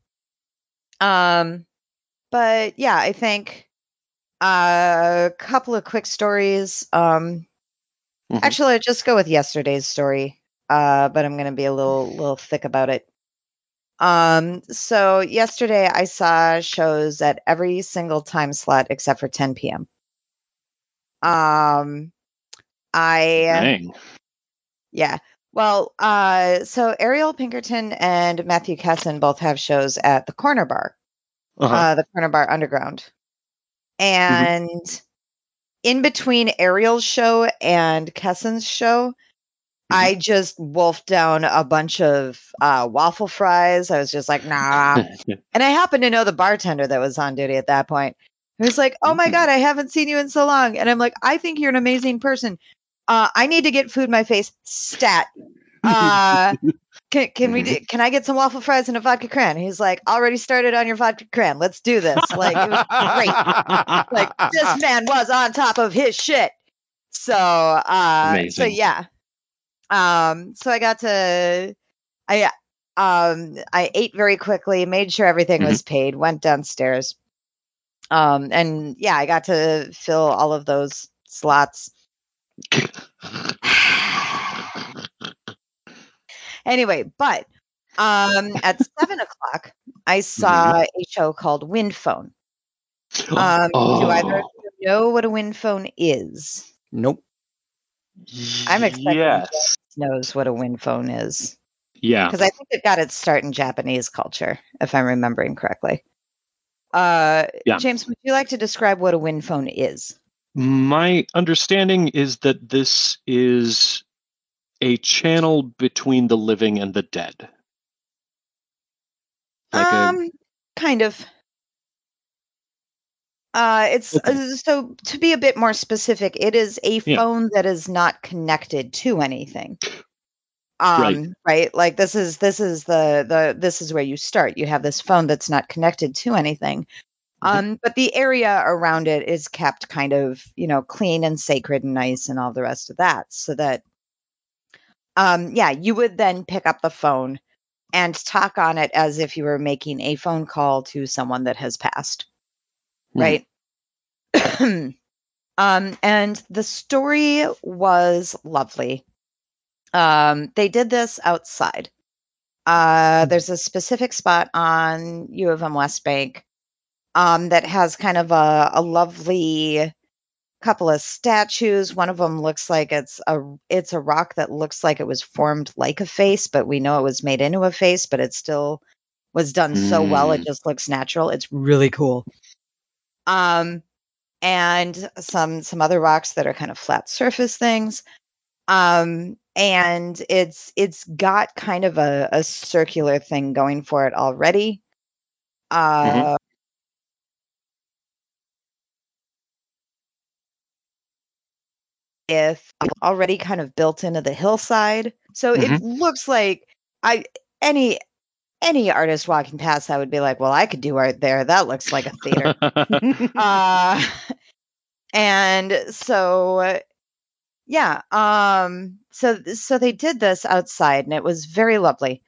but yeah, I think a couple of quick stories. Actually, I'll just go with yesterday's story. But I'm gonna be a little thick about it. So yesterday I saw shows at every single time slot except for 10 p.m. Yeah. Well, so Ariel Pinkerton and Matthew Kesson both have shows at the Corner Bar, the Corner Bar Underground. And in between Ariel's show and Kesson's show, I just wolfed down a bunch of waffle fries. I was just like, nah. And I happened to know the bartender that was on duty at that point. He was like, oh my God, I haven't seen you in so long. And I'm like, I think you're an amazing person. I need to get food in my face. Stat. Can I get some waffle fries and a vodka cran? He's like, already started on your vodka cran. Let's do this. Like, it was great. Like, this man was on top of his shit. So yeah. So I ate very quickly, made sure everything was paid, went downstairs. And yeah, I got to fill all of those slots. Anyway, but at 7:00, I saw a show called Wind Phone. Do either of you know what a wind phone is? Nope. I'm expecting James knows what a wind phone is. Yeah. Because I think it got its start in Japanese culture, if I'm remembering correctly. James, would you like to describe what a wind phone is? My understanding is that this is a channel between the living and the dead. Kind of. So to be a bit more specific, it is a phone that is not connected to anything. Right. Like this is where you start. You have this phone that's not connected to anything. But the area around it is kept kind of, clean and sacred and nice and all the rest of that. So that, you would then pick up the phone and talk on it as if you were making a phone call to someone that has passed. Right. And the story was lovely. They did this outside. There's a specific spot on U of M West Bank that has kind of a lovely couple of statues. One of them looks like it's a rock that looks like it was formed like a face, but we know it was made into a face, but it still was done so well it just looks natural. It's really cool. And some other rocks that are kind of flat surface things. And it's got kind of a circular thing going for it already. If already kind of built into the hillside. So it looks like any artist walking past that would be like, well, I could do art there. That looks like a theater. And so yeah, so they did this outside and it was very lovely.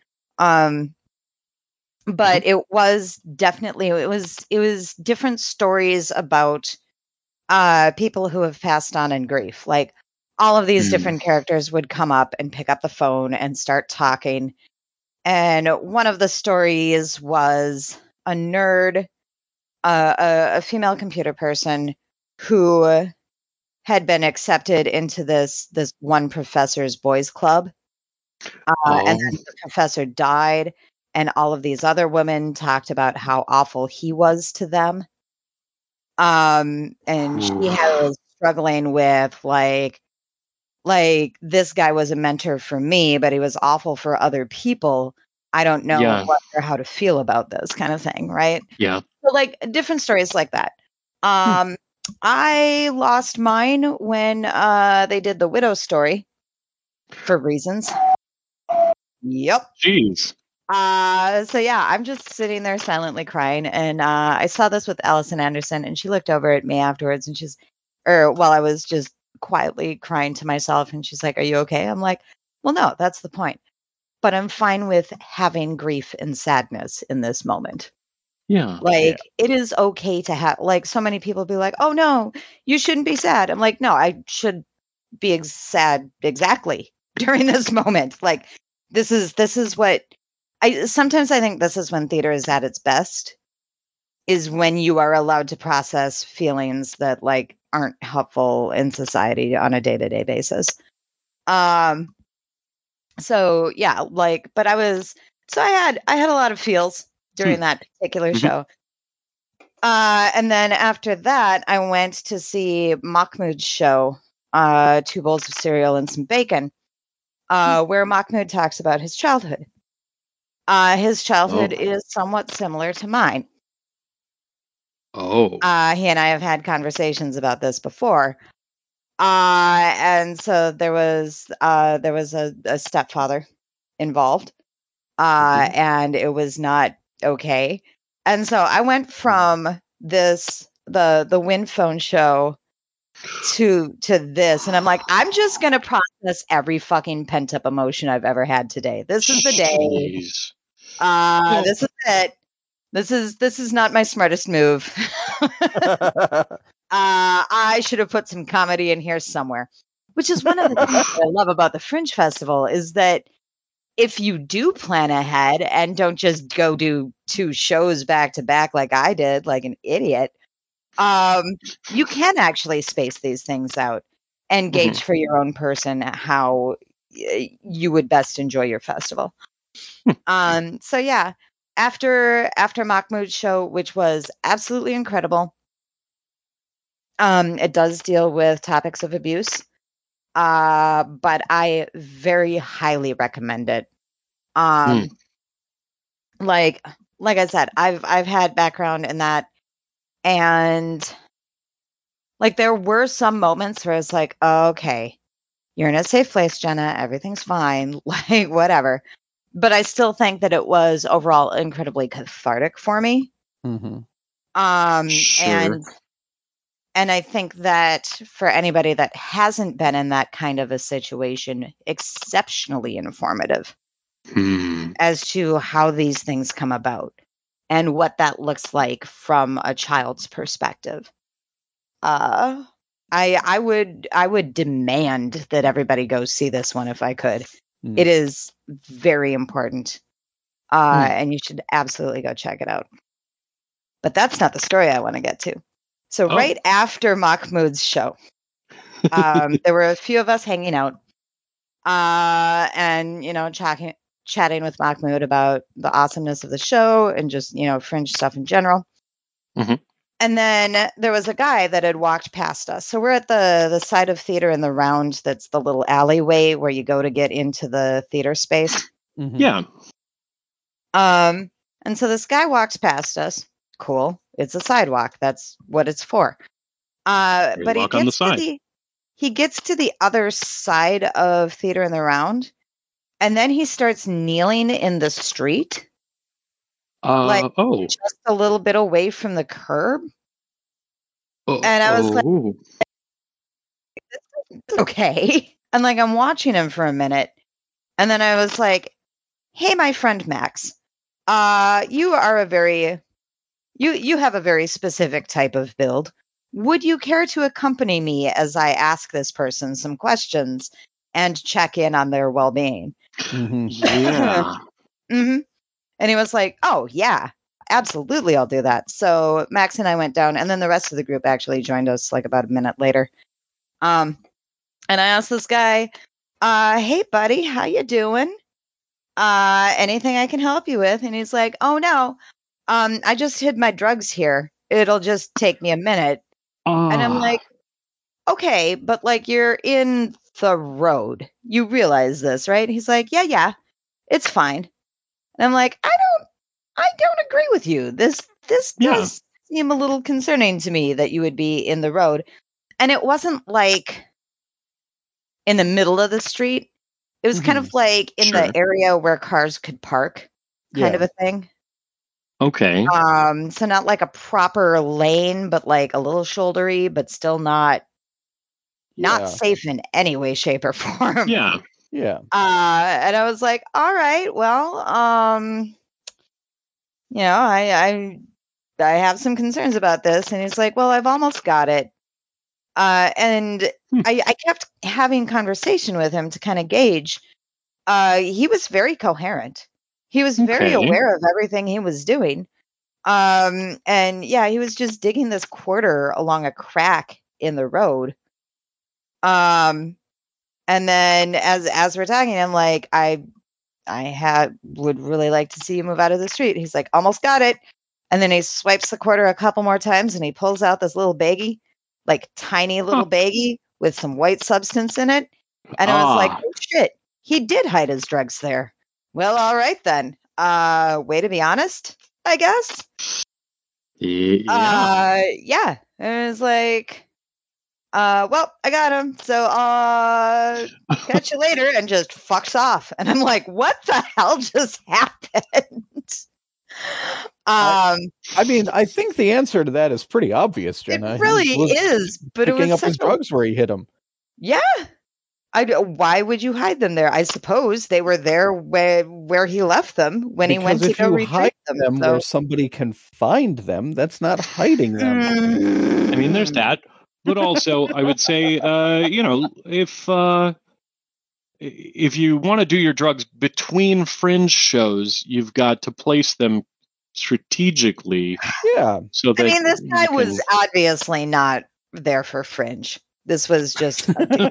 But it was definitely it was different stories about people who have passed on in grief. Like all of these different characters would come up and pick up the phone and start talking. And one of the stories was a nerd, a female computer person who had been accepted into this one professor's boys club. And then the professor died, and all of these other women talked about how awful he was to them. And she was struggling with like this guy was a mentor for me, but he was awful for other people. I don't know what or how to feel about this kind of thing, right? Yeah. So like different stories like that. I lost mine when they did the widow story. for reasons. Yep. Jeez. So yeah, I'm just sitting there silently crying, and I saw this with Allison Anderson, and she looked over at me afterwards, and while I was just quietly crying to myself, and she's like, "Are you okay?" I'm like, "Well, no, that's the point. But I'm fine with having grief and sadness in this moment. Yeah. Like, it is okay to have, like, so many people be like, oh no, you shouldn't be sad. I'm like, no, I should be sad exactly during this moment. Like, this is what sometimes I think this is when theater is at its best, is when you are allowed to process feelings that like aren't helpful in society on a day-to-day basis. So yeah, like, but I had a lot of feels during that particular show. And then after that, I went to see Mahmoud's show, 2 Bowls of Cereal and Some Bacon, where Mahmoud talks about his childhood. His childhood is somewhat similar to mine. Oh. He and I have had conversations about this before. And so there was a stepfather involved, and it was not okay. And so I went from the Win Phone show to this, and I'm like, I'm just gonna process every fucking pent up emotion I've ever had today. This is the day. This is it. This is not my smartest move. I should have put some comedy in here somewhere, which is one of the things that I love about the Fringe Festival is that if you do plan ahead and don't just go do 2 shows back to back like I did, like an idiot, you can actually space these things out and gauge for your own person how you would best enjoy your festival. So yeah, after Mahmoud's show, which was absolutely incredible, it does deal with topics of abuse, but I very highly recommend it. Like I said, I've had background in that, and like there were some moments where it's like, oh, okay, you're in a safe place, Jenna. Everything's fine. Like whatever. But I still think that it was overall incredibly cathartic for me. Sure. And I think that for anybody that hasn't been in that kind of a situation, exceptionally informative as to how these things come about and what that looks like from a child's perspective. I would demand that everybody go see this one if I could. It is very important. And you should absolutely go check it out. But that's not the story I want to get to. So right after Mahmoud's show, there were a few of us hanging out, and chatting with Mahmoud about the awesomeness of the show and just Fringe stuff in general. And then there was a guy that had walked past us. So we're at the side of theater in the round. That's the little alleyway where you go to get into the theater space. Yeah. And so this guy walks past us. Cool. It's a sidewalk. That's what it's for. But he gets to the other side of theater in the round, and then he starts kneeling in the street. Just a little bit away from the curb. And I was like, okay. And like, I'm watching him for a minute. And then I was like, hey, my friend Max, you are you have a very specific type of build. Would you care to accompany me as I ask this person some questions and check in on their well-being? Yeah. And he was like, oh, yeah, absolutely, I'll do that. So Max and I went down, and then the rest of the group actually joined us like about a minute later. And I asked this guy, hey, buddy, how you doing? Anything I can help you with? And he's like, oh, no, I just hid my drugs here. It'll just take me a minute. And I'm like, okay, but like you're in the road. You realize this, right? He's like, yeah, it's fine. And I'm like, I don't agree with you. This does seem a little concerning to me that you would be in the road. And it wasn't like in the middle of the street. It was kind of like in the area where cars could park, kind of a thing. Okay. So not like a proper lane, but like a little shouldery, but still not safe in any way, shape, or form. Yeah. Yeah. And I was like, all right, well, I have some concerns about this. And he's like, well, I've almost got it. And I kept having conversation with him to kind of gauge. He was very coherent. He was very aware of everything he was doing. And yeah, he was just digging this quarter along a crack in the road. And then as we're talking, I'm like, I would really like to see you move out of the street. He's like, almost got it. And then he swipes the quarter a couple more times and he pulls out this little baggie, like tiny little baggie with some white substance in it. And I was like, oh shit, he did hide his drugs there. Well, all right then. Way to be honest, I guess. Yeah. Yeah. And it was like, well, I got him. So catch you later, and just fucks off. And I'm like, what the hell just happened? I mean, I think the answer to that is pretty obvious, Jenna. It really is, but it was picking up his drugs where he hid them. Yeah. Why would you hide them there? I suppose they were there where he left them when he went to go retrieve them. Where somebody can find them, that's not hiding them. I mean, there's that. But also, I would say, if you want to do your drugs between fringe shows, you've got to place them strategically. Yeah. So that this guy was obviously not there for fringe. This was just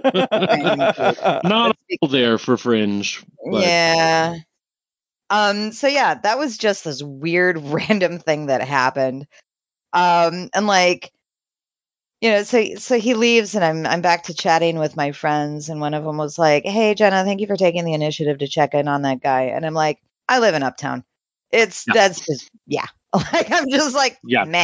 not all there for fringe. But. Yeah. So yeah, that was just this weird random thing that happened. And like, so he leaves and I'm back to chatting with my friends, and one of them was like, hey Jenna, thank you for taking the initiative to check in on that guy. And I'm like, I live in Uptown. That's just like, I'm just like, meh.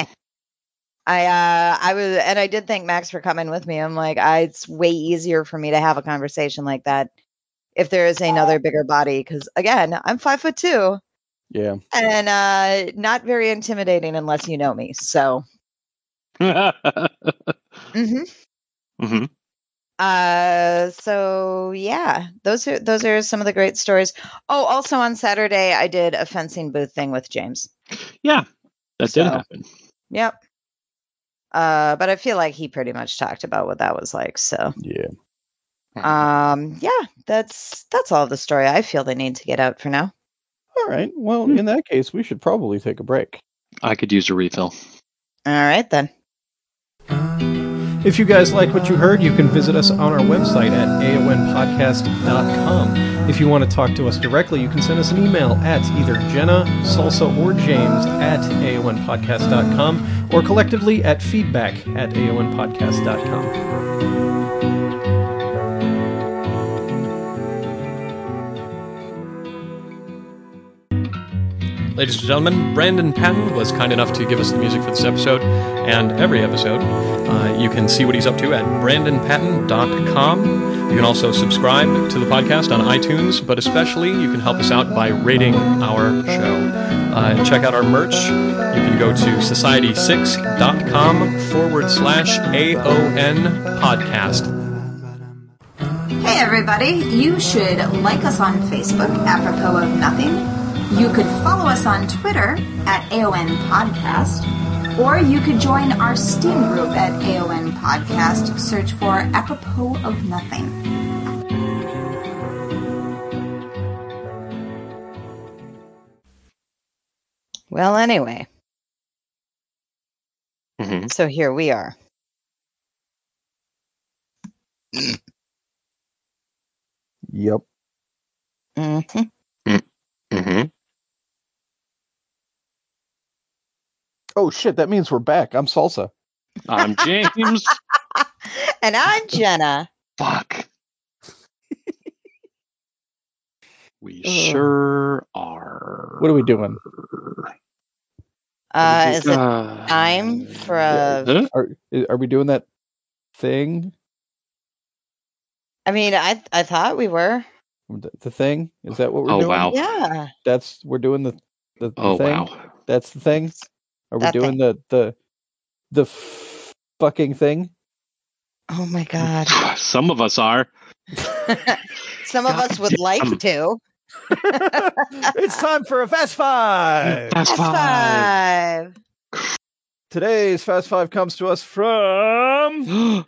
I was, and I did thank Max for coming with me. I'm like, it's way easier for me to have a conversation like that if there is another bigger body, because again, I'm 5'2". Yeah. And not very intimidating unless you know me. So so yeah, those are some of the great stories. Oh, also on Saturday I did a fencing booth thing with James. Yeah, that did happen. Yep. But I feel like he pretty much talked about what that was like. So yeah. Yeah, that's all the story I feel they need to get out for now. All right. Well, in that case, we should probably take a break. I could use a refill. All right then. If you guys like what you heard, you can visit us on our website at aonpodcast.com. If you want to talk to us directly, you can send us an email at either Jenna, Salsa, or James at aonpodcast.com, or collectively at feedback@aonpodcast.com. Ladies and gentlemen, Brandon Patton was kind enough to give us the music for this episode and every episode. You can see what he's up to at brandonpatton.com. You can also subscribe to the podcast on iTunes, but especially you can help us out by rating our show. Check out our merch. You can go to society6.com/AON podcast. Hey everybody, you should like us on Facebook, apropos of nothing. You could follow us on Twitter at AON Podcast, or you could join our Steam group at AON Podcast. Search for Apropos of Nothing. Well, anyway. So here we are. Yep. Oh shit, that means we're back. I'm Salsa. I'm James. And I'm Jenna. Fuck. We sure are. What are we doing? Is it time for a... Are we doing that thing? I mean, I thought we were. The thing? Is that what we're Oh, doing? wow. Yeah. We're doing the Oh, thing? wow. That's the thing? Are we That doing thing. the fucking thing? Oh my God. Some of us are. Some of us would like to. It's time for a Fast Five. Fast Fast Five. Today's Fast Five comes to us from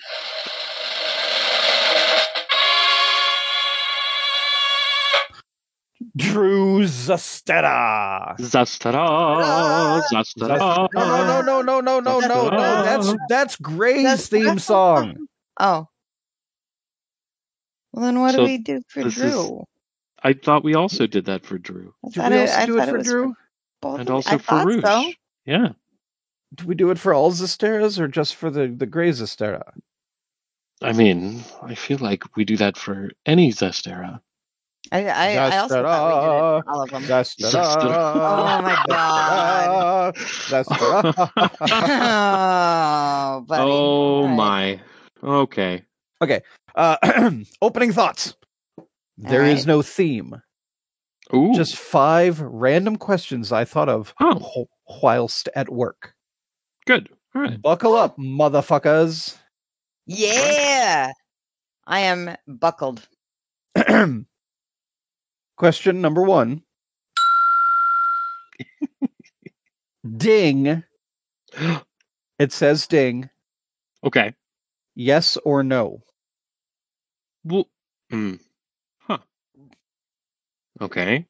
Drew Zastera. Zastara. No. That's Gray's theme song. Oh. Well, then what do So we do for this Drew? I thought we also did that for Drew. Did we also do it for was Drew? both And of also I for thought Rouge. so. Yeah. Do we do it for all Zasteras or just for the Gray Zastera? I mean, I feel like we do that for any Zestera. I also thought we did it for all of them. Zastera. Oh my God. Zastera. Oh, buddy. Oh, All right. my. Okay. Okay. Opening thoughts. There is no theme. Ooh. Just 5 random questions I thought of whilst at work. Good. All right. Buckle up, motherfuckers. Yeah. I am buckled. Question number 1. Ding. It says ding. Okay. Yes or no? Well, huh. Okay.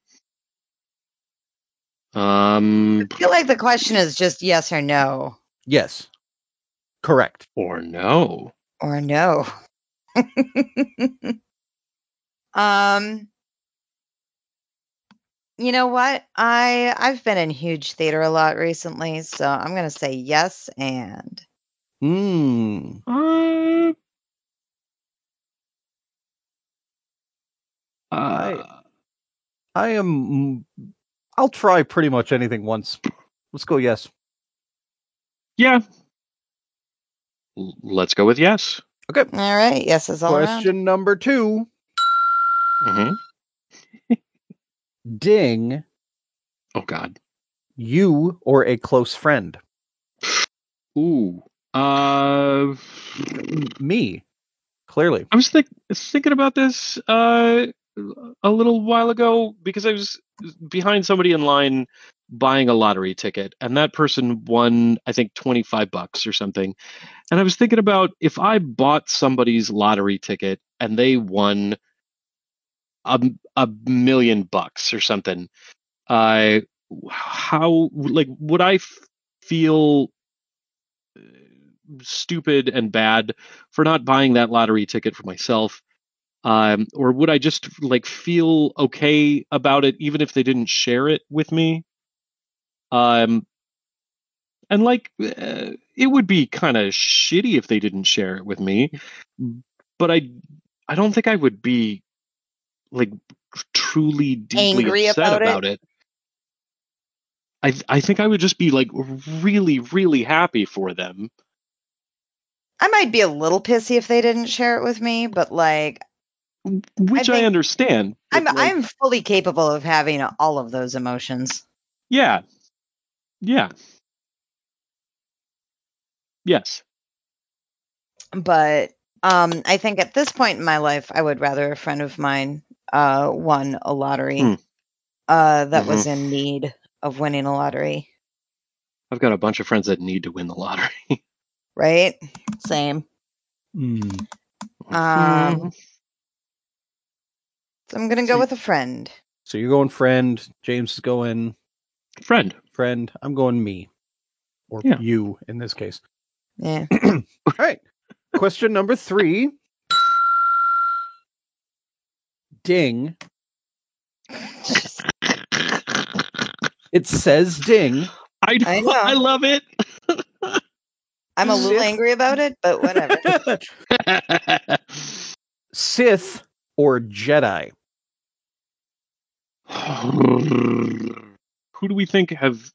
I feel like the question is just yes or no. Yes. Correct. Or no. Or no. You know what? I've been in huge theater a lot recently, so I'm gonna say yes and. I am. I'll try pretty much anything once. Let's go yes. Yeah. Let's go with yes. Okay. All right. Yes is all Question number 2. Mm-hmm. Ding. Oh, God. You or a close friend? Ooh. Me. Clearly. I was thinking about this a little while ago because I was behind somebody in line buying a lottery ticket, and that person won, I think, $25 or something. And I was thinking about if I bought somebody's lottery ticket and they won $1 million or something, how would I feel stupid and bad for not buying that lottery ticket for myself? Or would I just feel okay about it even if they didn't share it with me? And it would be kind of shitty if they didn't share it with me, but I don't think I would be truly deeply angry upset about it. I think I would just be really, really happy for them. I might be a little pissy if they didn't share it with me, but which I understand. I'm fully capable of having all of those emotions. Yeah. Yeah. Yes. But I think at this point in my life, I would rather a friend of mine won a lottery that was in need of winning a lottery. I've got a bunch of friends that need to win the lottery. Right? Same. So I'm going to go with a friend. So you're going friend. James is going friend. I'm going me. Or you in this case. Yeah. All right. Question number 3. Ding. It says ding. I know. I love it. I'm a little angry about it, but whatever. Sith or Jedi? Who do we think have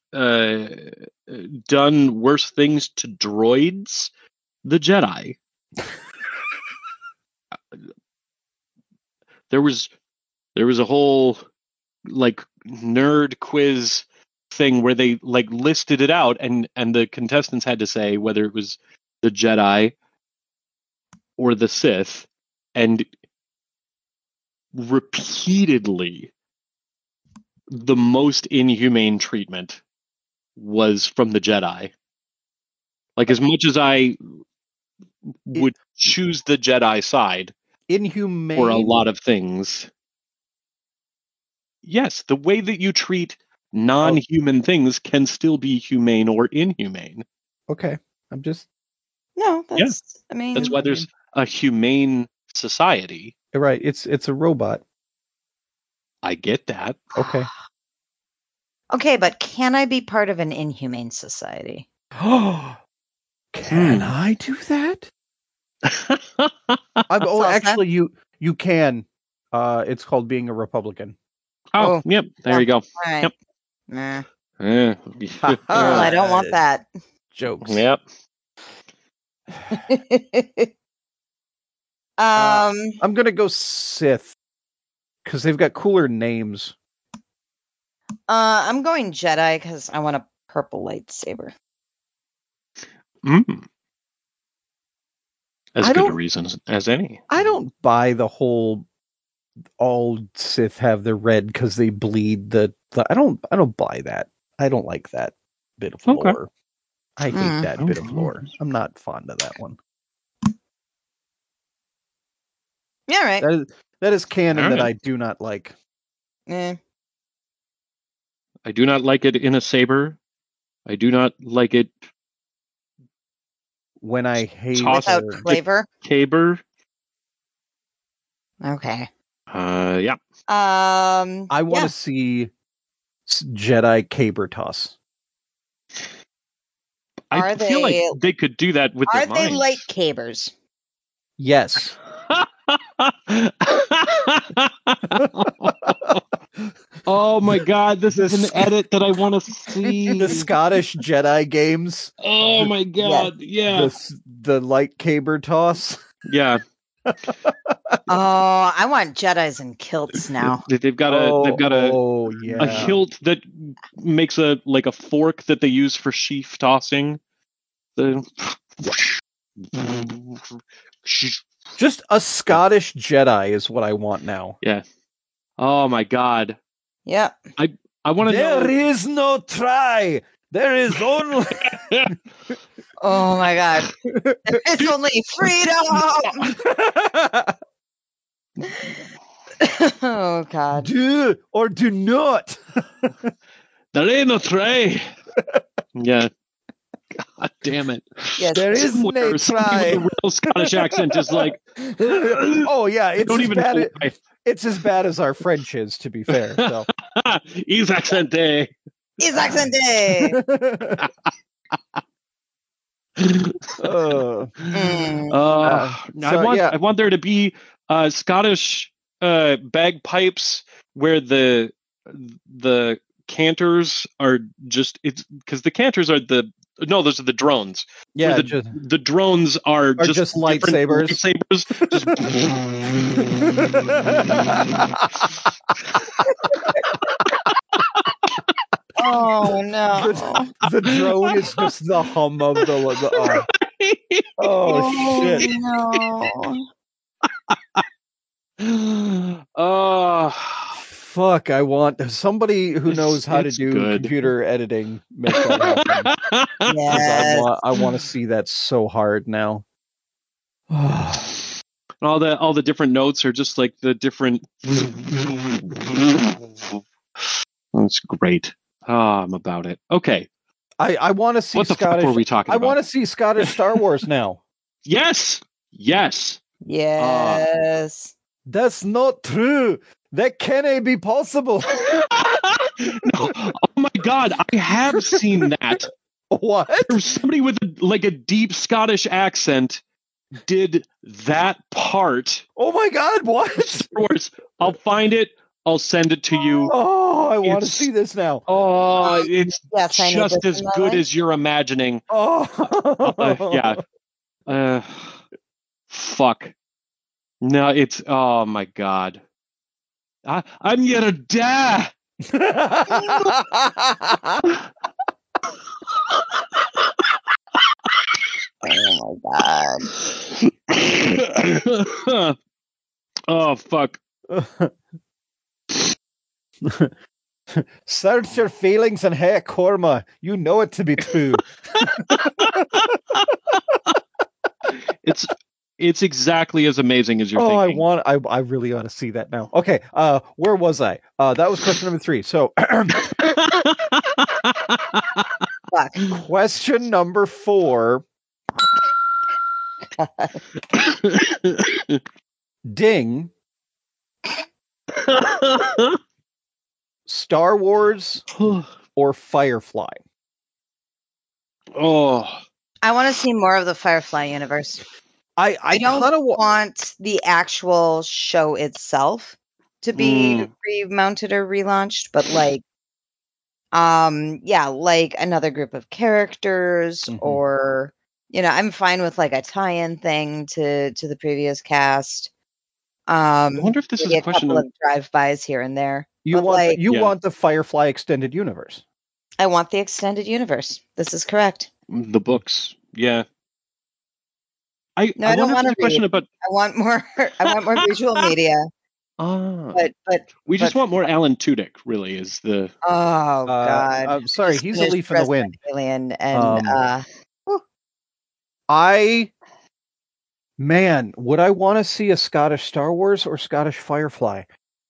done worse things to droids? The Jedi. There was There was a whole like nerd quiz thing where they like listed it out, and the contestants had to say whether it was the Jedi or the Sith, and repeatedly the most inhumane treatment was from the Jedi. Like, as much as I would choose the Jedi side Inhumane for a lot of things, yes, the way that you treat non-human things can still be humane or inhumane. Okay, I'm just No, that's. I mean, That's why there's a humane society. right. It's a robot. I get that. Okay. okay, but can I be part of an inhumane society? Can I do that? Actually, you can. It's called being a Republican. Oh, yep. There you go. All right. Yep. Nah. I don't want that. Jokes. Yep. I'm gonna go Sith because they've got cooler names. I'm going Jedi because I want a purple lightsaber. As good a reason as any. I don't buy the whole all Sith have the red because they bleed the I don't buy that. I don't like that bit of lore. I hate that bit of lore. I'm not fond of that one. Yeah, right. That is canon that I do not like. I do not like it in a saber. I do not like it when I hate without flavor. Caber. Okay. Yeah. I want to see Jedi caber toss. I feel like they could do that with their minds. Are they light cabers? Yes. Oh my god, this is an edit that I want to see. The Scottish Jedi games. Oh my god, yeah. The light caber toss. Yeah. Oh, I want Jedis in kilts now. They've got a hilt that makes a fork that they use for sheaf tossing. Just a Scottish Jedi is what I want now. Yeah. Oh my god. Yeah. I want to know. There is no try. There is only. Oh my god. There is only freedom. Oh god. Do or do not. There ain't no try. Yeah. God damn it. Yes. There is no try. The real Scottish accent is like. Oh yeah, it's as bad as our French is, to be fair. So. He's accenté. He's accenté. I want there to be Scottish bagpipes where the cantors are just because the cantors are those are the drones. Yeah, the drones are just lightsabers. Oh no! The drone is just the hum of the shit! No! Oh, fuck! I want somebody who knows how to do computer editing. Make that happen. Yes. I want to see that so hard now. all the different notes are just like the different. That's great. I'm about it. Okay. I want to see what the Scottish. Fuck were we talking I about? want to see Scottish Star Wars now. Yes. Yes. That's not true. That can't be possible. No. Oh my god, I have seen that. What? There's somebody with a deep Scottish accent did that part. Oh my god, what? Star Wars. I'll find it. I'll send it to you. Oh, I want to see this now. Oh, it's just as good as you're imagining. Oh, yeah. Fuck. No, it's. Oh my god. I'm gonna die. Oh my god. Oh fuck. Search your feelings and hey, Korma, you know it to be true. It's exactly as amazing as you're thinking. I really ought to see that now. Okay, where was I? That was question number 3. So Fuck. question number 4. Ding. Star Wars or Firefly? Oh, I want to see more of the Firefly universe. I don't kind of want the actual show itself to be remounted or relaunched, but like another group of characters, or I'm fine with like a tie-in thing to the previous cast. I wonder if this is a question couple of drive-bys here and there. You but want the Firefly extended universe. I want the extended universe. This is correct. The books, yeah. I don't want to question about. I want more. I want more visual media. But we just want more Alan Tudyk. Really, is the. Oh God! I'm sorry, he's a leaf in the wind. Alien, and would I want to see a Scottish Star Wars or Scottish Firefly?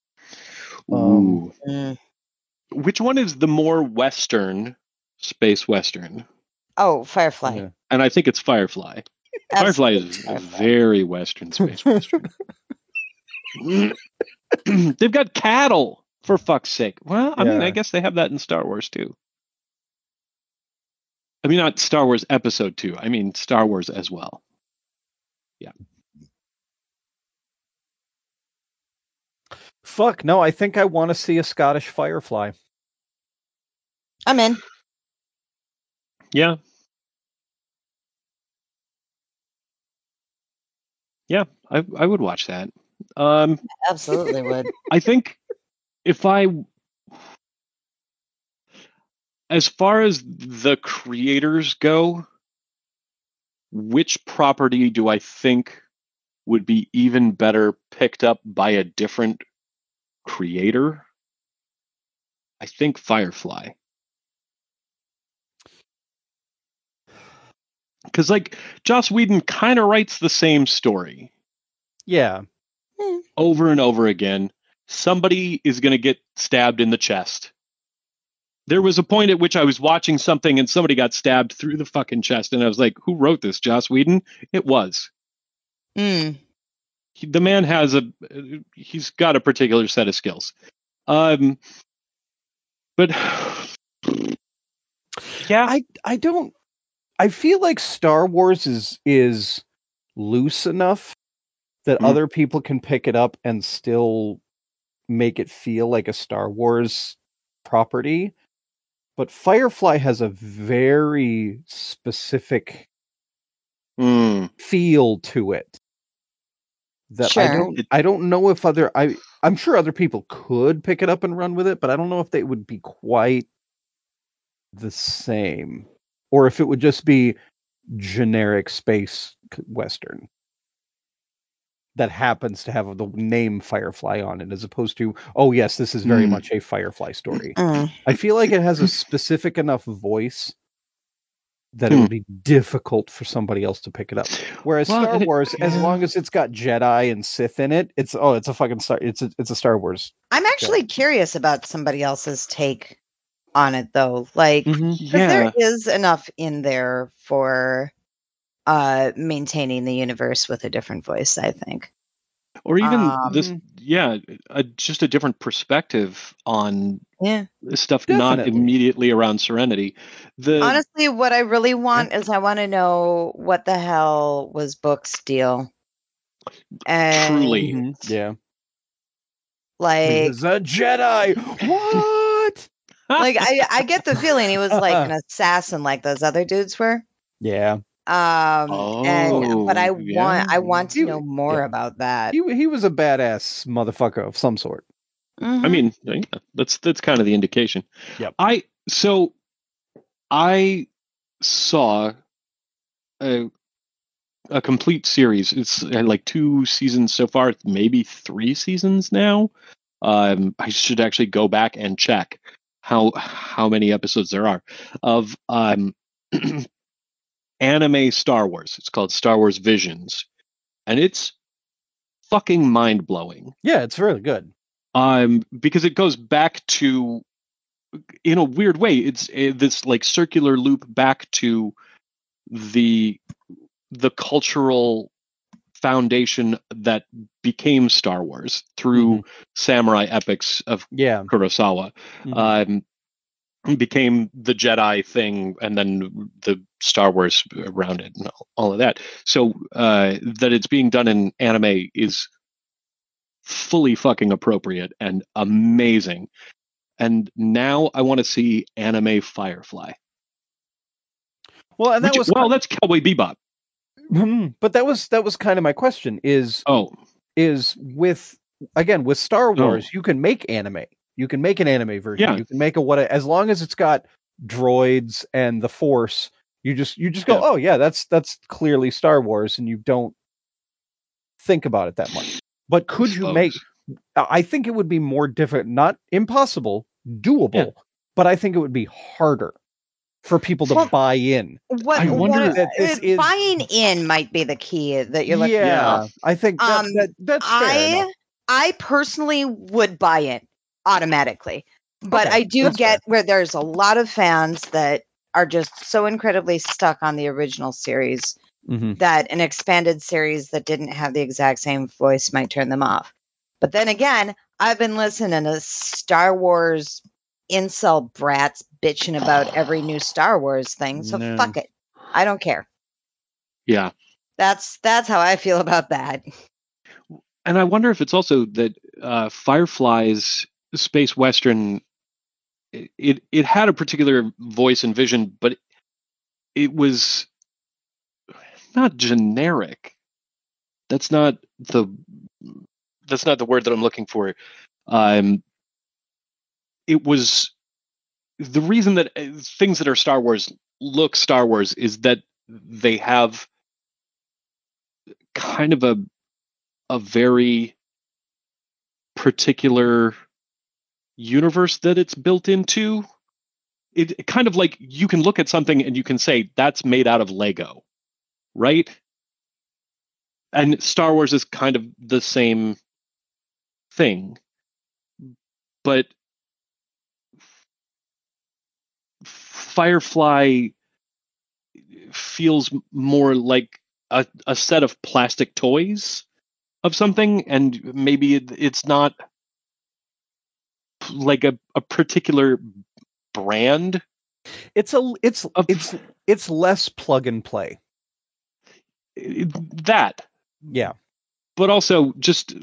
Which one is the more Western, space Western? Oh, Firefly. Yeah. And I think it's Firefly. Firefly is very Western, space Western. They've got cattle, for fuck's sake. Well, I mean, I guess they have that in Star Wars, too. I mean, not Star Wars Episode 2. I mean, Star Wars as well. Yeah. Fuck, no, I think I want to see a Scottish Firefly. I'm in. Yeah. Yeah, I would watch that. Absolutely would. I think as far as the creators go, which property do I think would be even better picked up by a different creator? I think Firefly. Because, like, Joss Whedon kind of writes the same story. Yeah. Over and over again. Somebody is going to get stabbed in the chest. There was a point at which I was watching something and somebody got stabbed through the fucking chest. And I was like, who wrote this? Joss Whedon? It was. The man he's got a particular set of skills. But yeah. I feel like Star Wars is loose enough that other people can pick it up and still make it feel like a Star Wars property. But Firefly has a very specific feel to it that sure. I don't know if I'm sure other people could pick it up and run with it, but I don't know if they would be quite the same, or if it would just be generic space Western that happens to have the name Firefly on it, as opposed to, oh yes, this is very much a Firefly story. I feel like it has a specific enough voice that it would be difficult for somebody else to pick it up. Whereas Star Wars, as long as it's got Jedi and Sith in it, it's a fucking it's a Star Wars. I'm actually curious about somebody else's take on it, though. Like, there is enough in there for maintaining the universe with a different voice, I think. Or even just a different perspective on stuff. Definitely. Not immediately around Serenity. Honestly, what I really want is I want to know what the hell was Book's deal. And truly, like, he's a Jedi. What? Like, I get the feeling he was like an assassin, like those other dudes were. Yeah. But I want to know more about that. He was a badass motherfucker of some sort. Mhm. I mean, yeah, that's kind of the indication. Yep. I saw a complete series. It's like 2 seasons so far, maybe 3 seasons now. I should actually go back and check how many episodes there are of anime Star Wars. It's called Star Wars Visions, and it's fucking mind blowing. Yeah, it's really good. Because it goes back to, in a weird way, it's this like circular loop back to the cultural foundation that became Star Wars through samurai epics of Yeah. Kurosawa. Mhm. Became the Jedi thing, and then the Star Wars around it, and all of that. So that it's being done in anime is fully fucking appropriate and amazing. And now I want to see anime Firefly. Well, and that was That's Cowboy Bebop. but that was kind of my question is with Star Wars, you can make anime. You can make an anime version. Yeah. You can make as long as it's got droids and the Force, you just go, oh yeah, that's clearly Star Wars, and you don't think about it that much. But could you make? I think it would be more difficult, not impossible, doable, but I think it would be harder for people to buy in. I wonder that this is buying in might be the key that you're looking at. I think that's fair enough. I personally would buy in automatically, but I do get where there's a lot of fans that are just so incredibly stuck on the original series that an expanded series that didn't have the exact same voice might turn them off. But then again, I've been listening to Star Wars incel brats bitching about every new Star Wars thing, so fuck it. I don't care. Yeah. That's how I feel about that. And I wonder if it's also that Firefly's space western, it had a particular voice and vision, but it was not generic. That's not the word that I'm looking for. It was the reason that things that are Star Wars look Star Wars is that they have kind of a very particular universe that it's built into. It kind of like you can look at something and you can say that's made out of Lego, right? And Star Wars is kind of the same thing, but Firefly feels more like a set of plastic toys of something, and maybe it's not like a particular brand. It's less plug and play. That. Yeah. But also just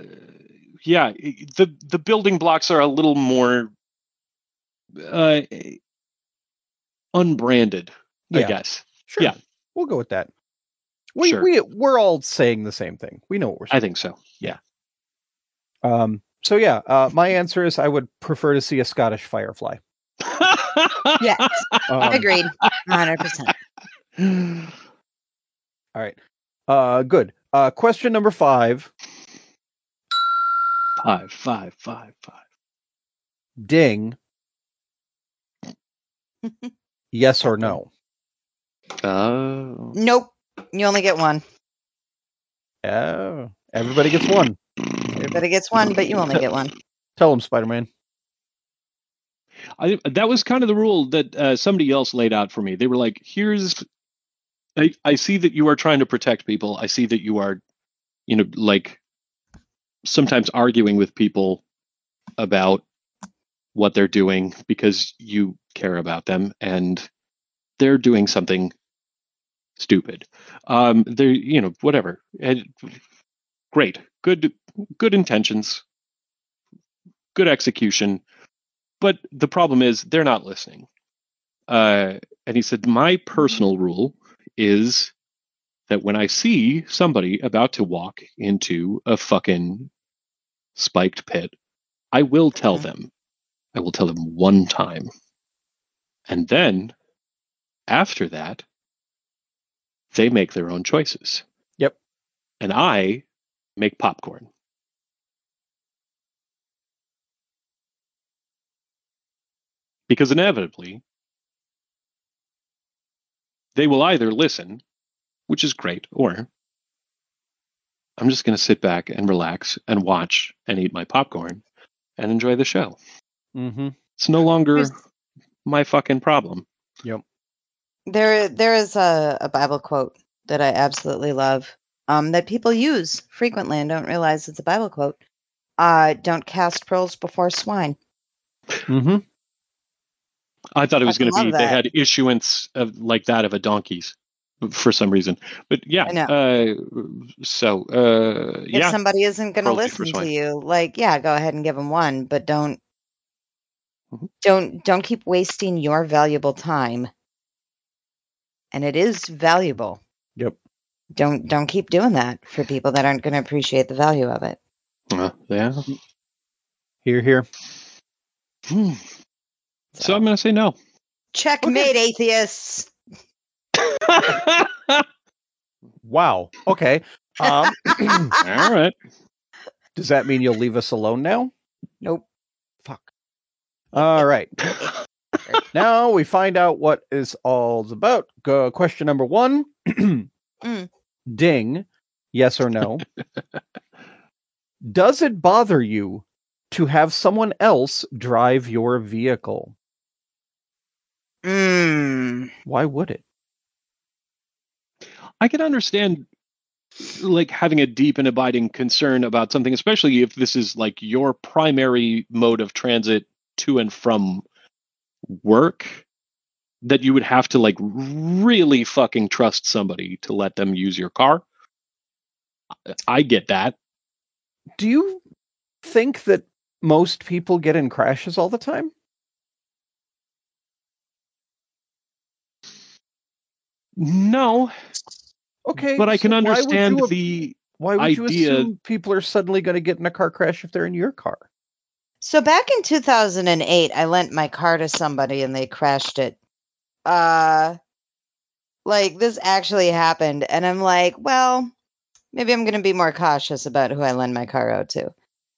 the building blocks are a little more unbranded, I guess. Sure. Yeah. We'll go with that. We're all saying the same thing. We know what we're saying. I think so. Yeah. So yeah, my answer is I would prefer to see a Scottish Firefly. Yes. Agreed. 100%. All right. Good. Question number 5. 5. Ding. Yes or no? Nope. You only get one. Oh, everybody gets one. Everybody gets one, but you only get one. Tell them, Spider-Man. That was kind of the rule that somebody else laid out for me. They were like, I see that you are trying to protect people. I see that you are, like sometimes arguing with people about what they're doing because you care about them and they're doing something stupid. They're, whatever. And great. Good intentions. Good execution. But the problem is they're not listening. And he said, my personal rule is that when I see somebody about to walk into a fucking spiked pit I will tell them. I will tell them one time. And then, after that, they make their own choices. Yep. And I make popcorn. Because inevitably, they will either listen, which is great, or I'm just going to sit back and relax and watch and eat my popcorn and enjoy the show. Mm-hmm. It's no longer my fucking problem. Yep. There is a Bible quote that I absolutely love, that people use frequently and don't realize it's a Bible quote. Don't cast pearls before swine. Mm-hmm. I thought it was going to be love they that. had issuance of like that of a donkey's for some reason, but yeah. I know. If somebody isn't going to Pearls listen before to swine. you, like, yeah, go ahead and give them one, but don't Mhm. don't keep wasting your valuable time. And it is valuable. Yep. Don't keep doing that for people that aren't going to appreciate the value of it. Yeah. Here. So I'm going to say no. Checkmate, atheists. Wow. Okay. All right. Does that mean you'll leave us alone now? Nope. Fuck. All right. Now we find out what is all about. Question number 1. Ding. Yes or no? Does it bother you to have someone else drive your vehicle? Why would it? I can understand like having a deep and abiding concern about something, especially if this is like your primary mode of transit to and from work, that you would have to like really fucking trust somebody to let them use your car. I get that. Do you think that most people get in crashes all the time? No. Okay, but I can so understand why would you idea. assume people are suddenly going to get in a car crash if they're in your car? So back in 2008, I lent my car to somebody and they crashed it. Like this actually happened, and I'm like, well, maybe I'm going to be more cautious about who I lend my car out to.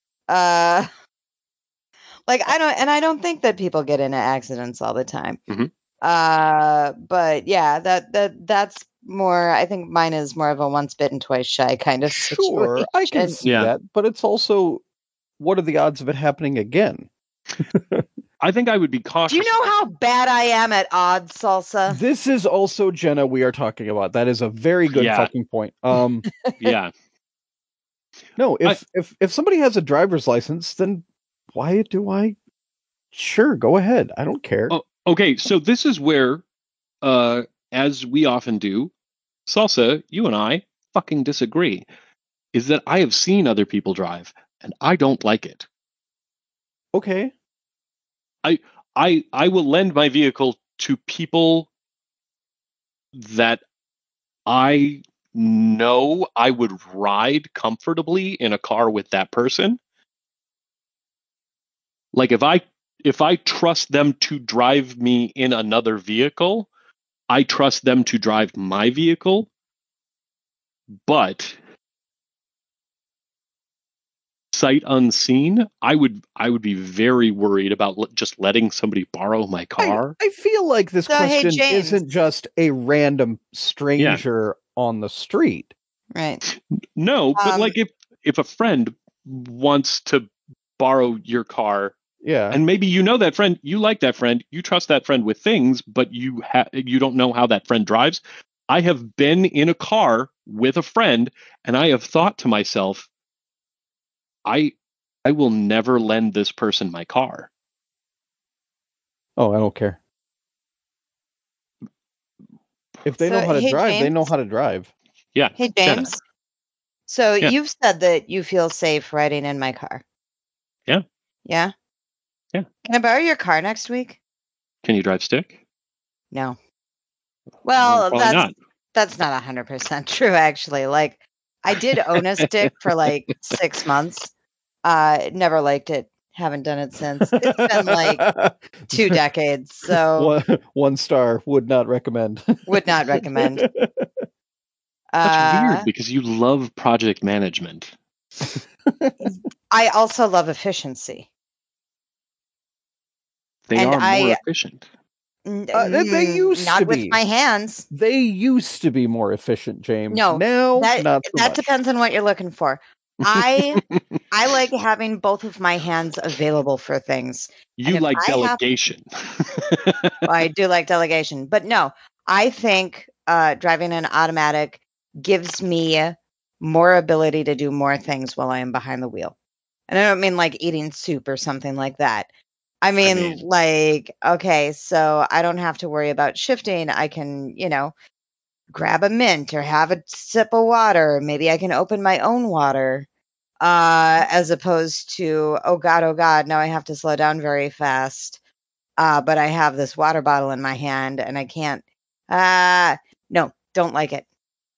Like I don't think that people get into accidents all the time. Mm-hmm. But yeah, that's more. I think mine is more of a once bitten, twice shy kind of situation. Sure, I can see that, but it's also, what are the odds of it happening again? I think I would be cautious. Do you know how bad I am at odds, Salsa? This is also Jenna we are talking about. That is a very good fucking point. Yeah. No, if somebody has a driver's license, then why do I? Sure, go ahead. I don't care. Oh, okay, so this is where, as we often do, Salsa, you and I fucking disagree. Is that I have seen other people drive, and I don't like it. Okay. I will lend my vehicle to people that I know I would ride comfortably in a car with that person. Like if I trust them to drive me in another vehicle, I trust them to drive my vehicle. But sight unseen, I would be very worried about just letting somebody borrow my car. I feel like this question James. isn't just a random stranger on the street. Right. No, but like if a friend wants to borrow your car, and maybe you know that friend, you like that friend, you trust that friend with things, but you don't know how that friend drives. I have been in a car with a friend, and I have thought to myself, I will never lend this person my car. Oh, I don't care. If they know how to drive, James? they know how to drive. Yeah. Hey, James. Jenna. So you've said that you feel safe riding in my car. Yeah. Yeah? Yeah. Can I borrow your car next week? Can you drive stick? No. Well, not. That's not 100% true, actually. Like, I did own a stick for like 6 months. Never liked it. Haven't done it since. It's been like 2 decades, so one star, would not recommend. would not recommend. That's weird because you love project management. I also love efficiency. They And are more efficient. They used not to with be. my hands. They used to be more efficient, James. No, now that not so much. depends on what you're looking for. I like having both of my hands available for things. You like delegation. Well, I do like delegation, but no, I think driving an automatic gives me more ability to do more things while I am behind the wheel. And I don't mean like eating soup or something like that. I mean, like, okay, so I don't have to worry about shifting. I can, grab a mint or have a sip of water. Maybe I can open my own water. As opposed to, oh God, now I have to slow down very fast. But I have this water bottle in my hand and I can't. No, don't like it.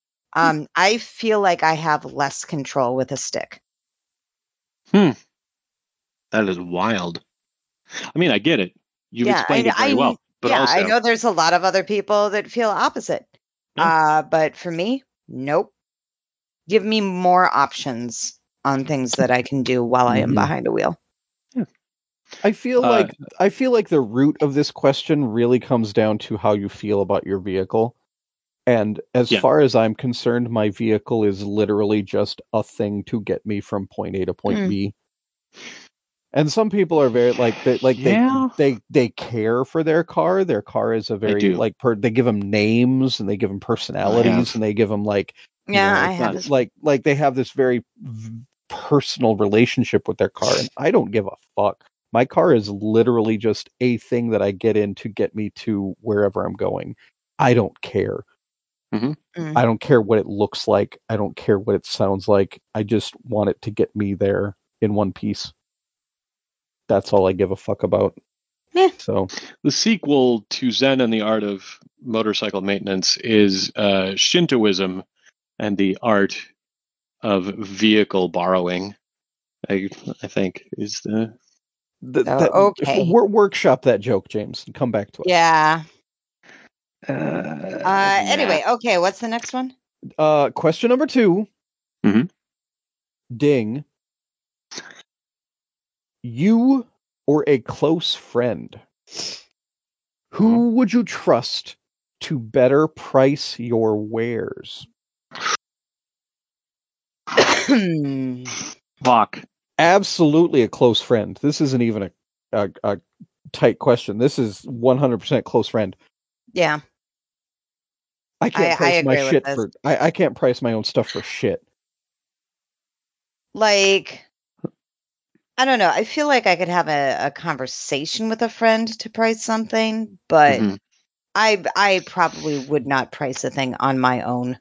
I feel like I have less control with a stick. That is wild. I mean, I get it. You've explained it very well. But also, I know there's a lot of other people that feel opposite. But for me, nope. Give me more options on things that I can do while I am behind a wheel. Yeah. I feel like the root of this question really comes down to how you feel about your vehicle. And as far as I'm concerned, my vehicle is literally just a thing to get me from point A to point B. And some people are very they care for their car. Their car is a very they give them names and they give them personalities and they give them I have this. like they have this very personal relationship with their car, and I don't give a fuck. My car is literally just a thing that I get in to get me to wherever I'm going. I don't care. I don't care what it looks like. I don't care what it sounds like. I just want it to get me there in one piece. That's all I give a fuck about. Yeah. So the sequel to Zen and the Art of Motorcycle Maintenance is Shintoism and the Art of Vehicle Borrowing. I think is the okay. Workshop that joke, James, and come back to us. Yeah. Anyway, okay. What's the next one? Question number 2. Ding. You or a close friend, who would you trust to better price your wares? Fuck. Absolutely a close friend. This isn't even a tight question. This is 100% close friend. Yeah. I can't price my shit for. I can't price my own stuff for shit. Like, I don't know. I feel like I could have a conversation with a friend to price something, but I probably would not price a thing on my own.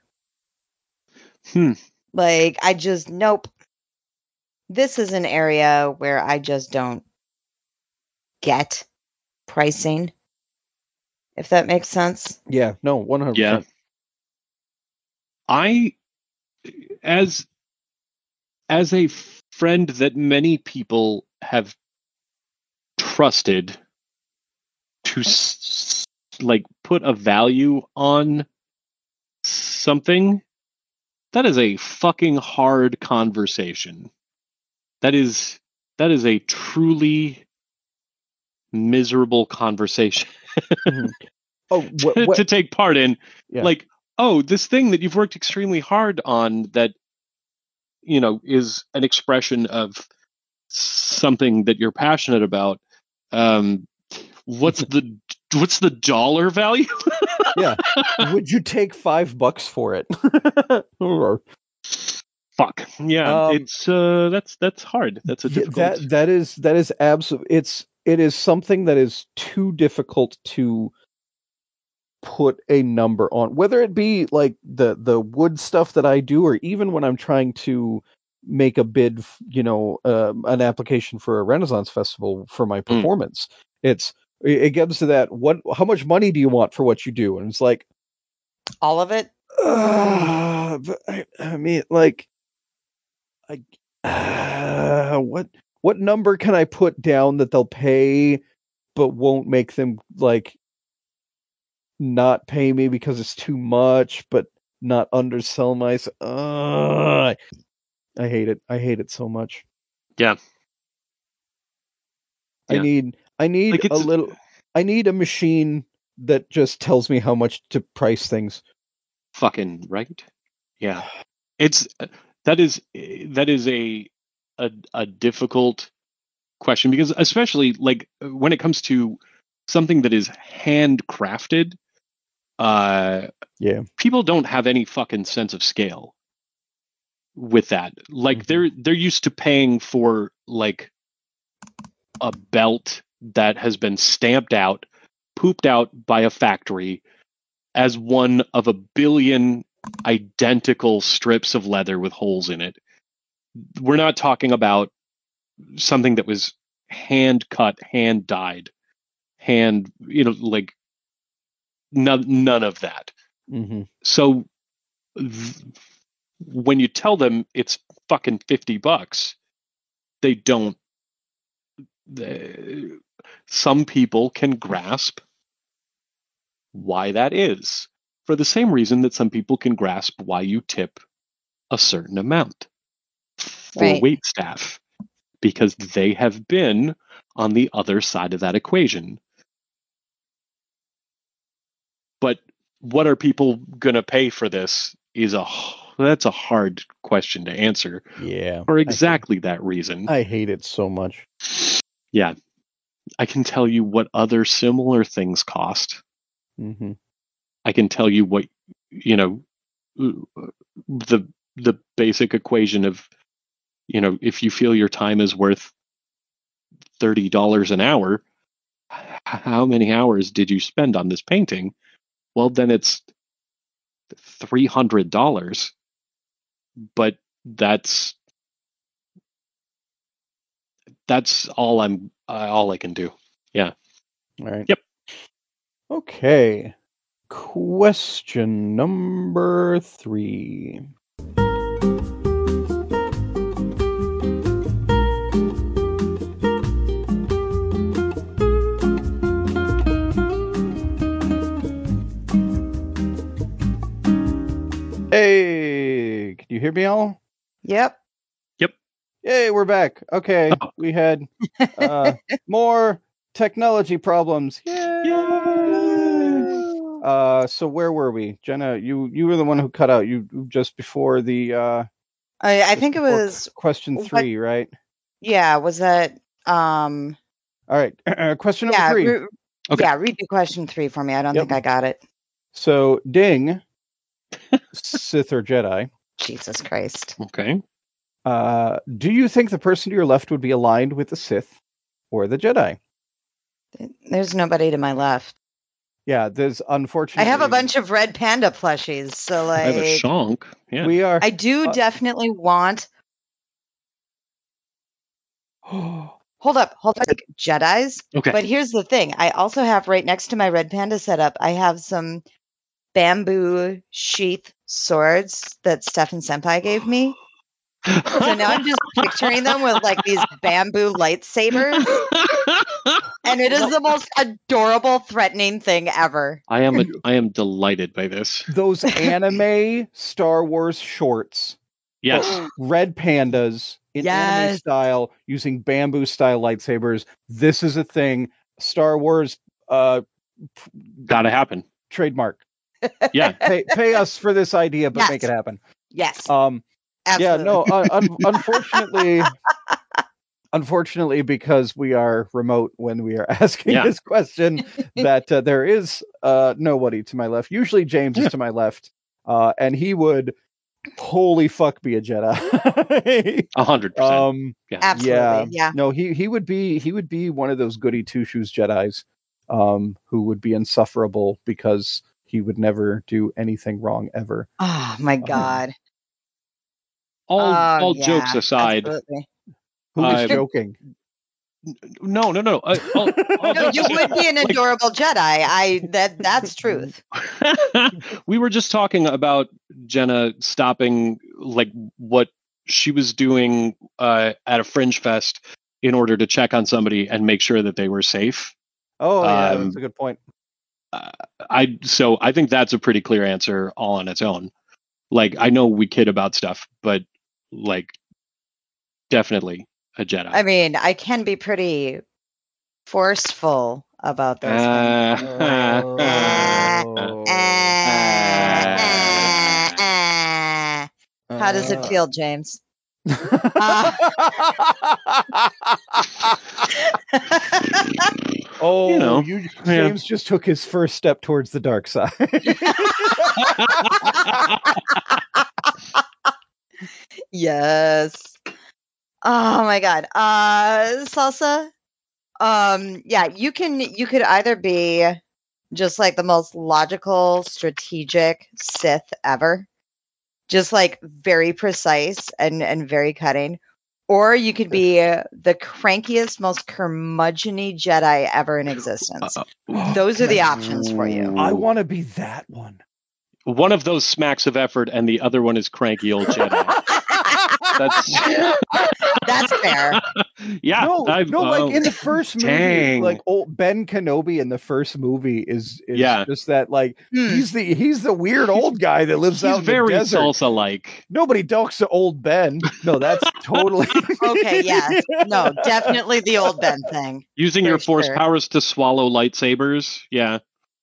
Like, I just, nope. This is an area where I just don't get pricing, if that makes sense. Yeah, no, 100%. Yeah. As a friend that many people have trusted to put a value on something, that is a fucking hard conversation. That is a truly miserable conversation to take part in. Yeah. Like, oh, this thing that you've worked extremely hard on that, is an expression of something that you're passionate about. What's the dollar value? Yeah. Would you take $5 for it? Fuck. Yeah. It's that's hard. That's a difficult. That is absolutely. It is something that is too difficult to put a number on, whether it be like the wood stuff that I do, or even when I'm trying to make a bid, an application for a Renaissance festival for my performance. It gets to that. How much money do you want for what you do? And it's like, all of it. I mean, like, what what number can I put down that they'll pay, but won't make them like not pay me because it's too much, but not undersell myself. I hate it. I hate it so much. Yeah. I need Like, a little. I need a machine that just tells me how much to price things. Fucking right. Yeah. That is a difficult question, because especially like when it comes to something that is handcrafted, people don't have any fucking sense of scale with that. Like they're used to paying for like a belt that has been stamped out, pooped out by a factory as one of a billion identical strips of leather with holes in it. We're not talking about something that was hand cut, hand dyed, like none of that. Mm-hmm. So when you tell them it's fucking $50, they don't. Some people can grasp why that is, for the same reason that some people can grasp why you tip a certain amount for wait staff, because they have been on the other side of that equation. But what are people going to pay for this that's a hard question to answer. Yeah. For exactly that reason. I hate it so much. Yeah. I can tell you what other similar things cost. Mm-hmm. I can tell you what, the basic equation of, if you feel your time is worth $30 an hour, how many hours did you spend on this painting? Well, then it's $300, but that's all I can do. Yeah. All right. Yep. Okay. Question number 3. Hey, can you hear me all? Yep. Yay, we're back. Okay, we had more technology problems. Yay! So where were we? Jenna, you were the one who cut out. You just before the I think it was question 3, right? Yeah, was that All right. Question number 3. Okay. Yeah, read the question 3 for me. I don't think I got it. So, Ding, Sith or Jedi? Jesus Christ. Okay. Do you think the person to your left would be aligned with the Sith or the Jedi? There's nobody to my left. Yeah, there's unfortunately. I have a bunch of red panda plushies, so like I have a Shonk. Yeah. We are. I do definitely want. Hold up, like Jedis. Okay. But here's the thing: I also have right next to my red panda setup. I have some bamboo sheath swords that Stefan Senpai gave me. So now I'm just picturing them with like these bamboo lightsabers. And it is the most adorable, threatening thing ever. I am delighted by this. Those anime Star Wars shorts. Yes. Red pandas in anime style using bamboo style lightsabers. This is a thing. Star Wars gotta happen. Trademark. Yeah. Pay us for this idea, but make it happen. Yes. Absolutely. Yeah, no, unfortunately, because we are remote when we are asking this question, that there is nobody to my left. Usually James is to my left, and he would holy fuck be a Jedi. 100%. Absolutely. Yeah. No, he would be one of those goody two shoes Jedis, who would be insufferable because he would never do anything wrong ever. Oh my God. All jokes aside, who is joking? No. No, you would be an adorable Jedi. That's truth. We were just talking about Jenna stopping like what she was doing at a Fringe Fest in order to check on somebody and make sure that they were safe. Oh, yeah, that's a good point. I think that's a pretty clear answer all on its own. Like, I know we kid about stuff, but like, definitely a Jedi. I mean, I can be pretty forceful about those things. How does it feel, James? Oh, James just took his first step towards the dark side. Yes. Oh my God. Salsa. Yeah, you could either be just like the most logical, strategic Sith ever, just like very precise and very cutting, or you could be the crankiest, most curmudgeon-y Jedi ever in existence. Those are the options for you. I want to be that one. One of those smacks of effort, and the other one is cranky old Jedi. That's fair. Yeah. Like in the first movie, like old Ben Kenobi in the first movie is just that, like he's the weird old guy that lives out in the desert. He's very Salsa-like. Nobody talks to old Ben. No, that's totally okay. Yeah, no, definitely the old Ben thing. Using your force powers to swallow lightsabers. Yeah.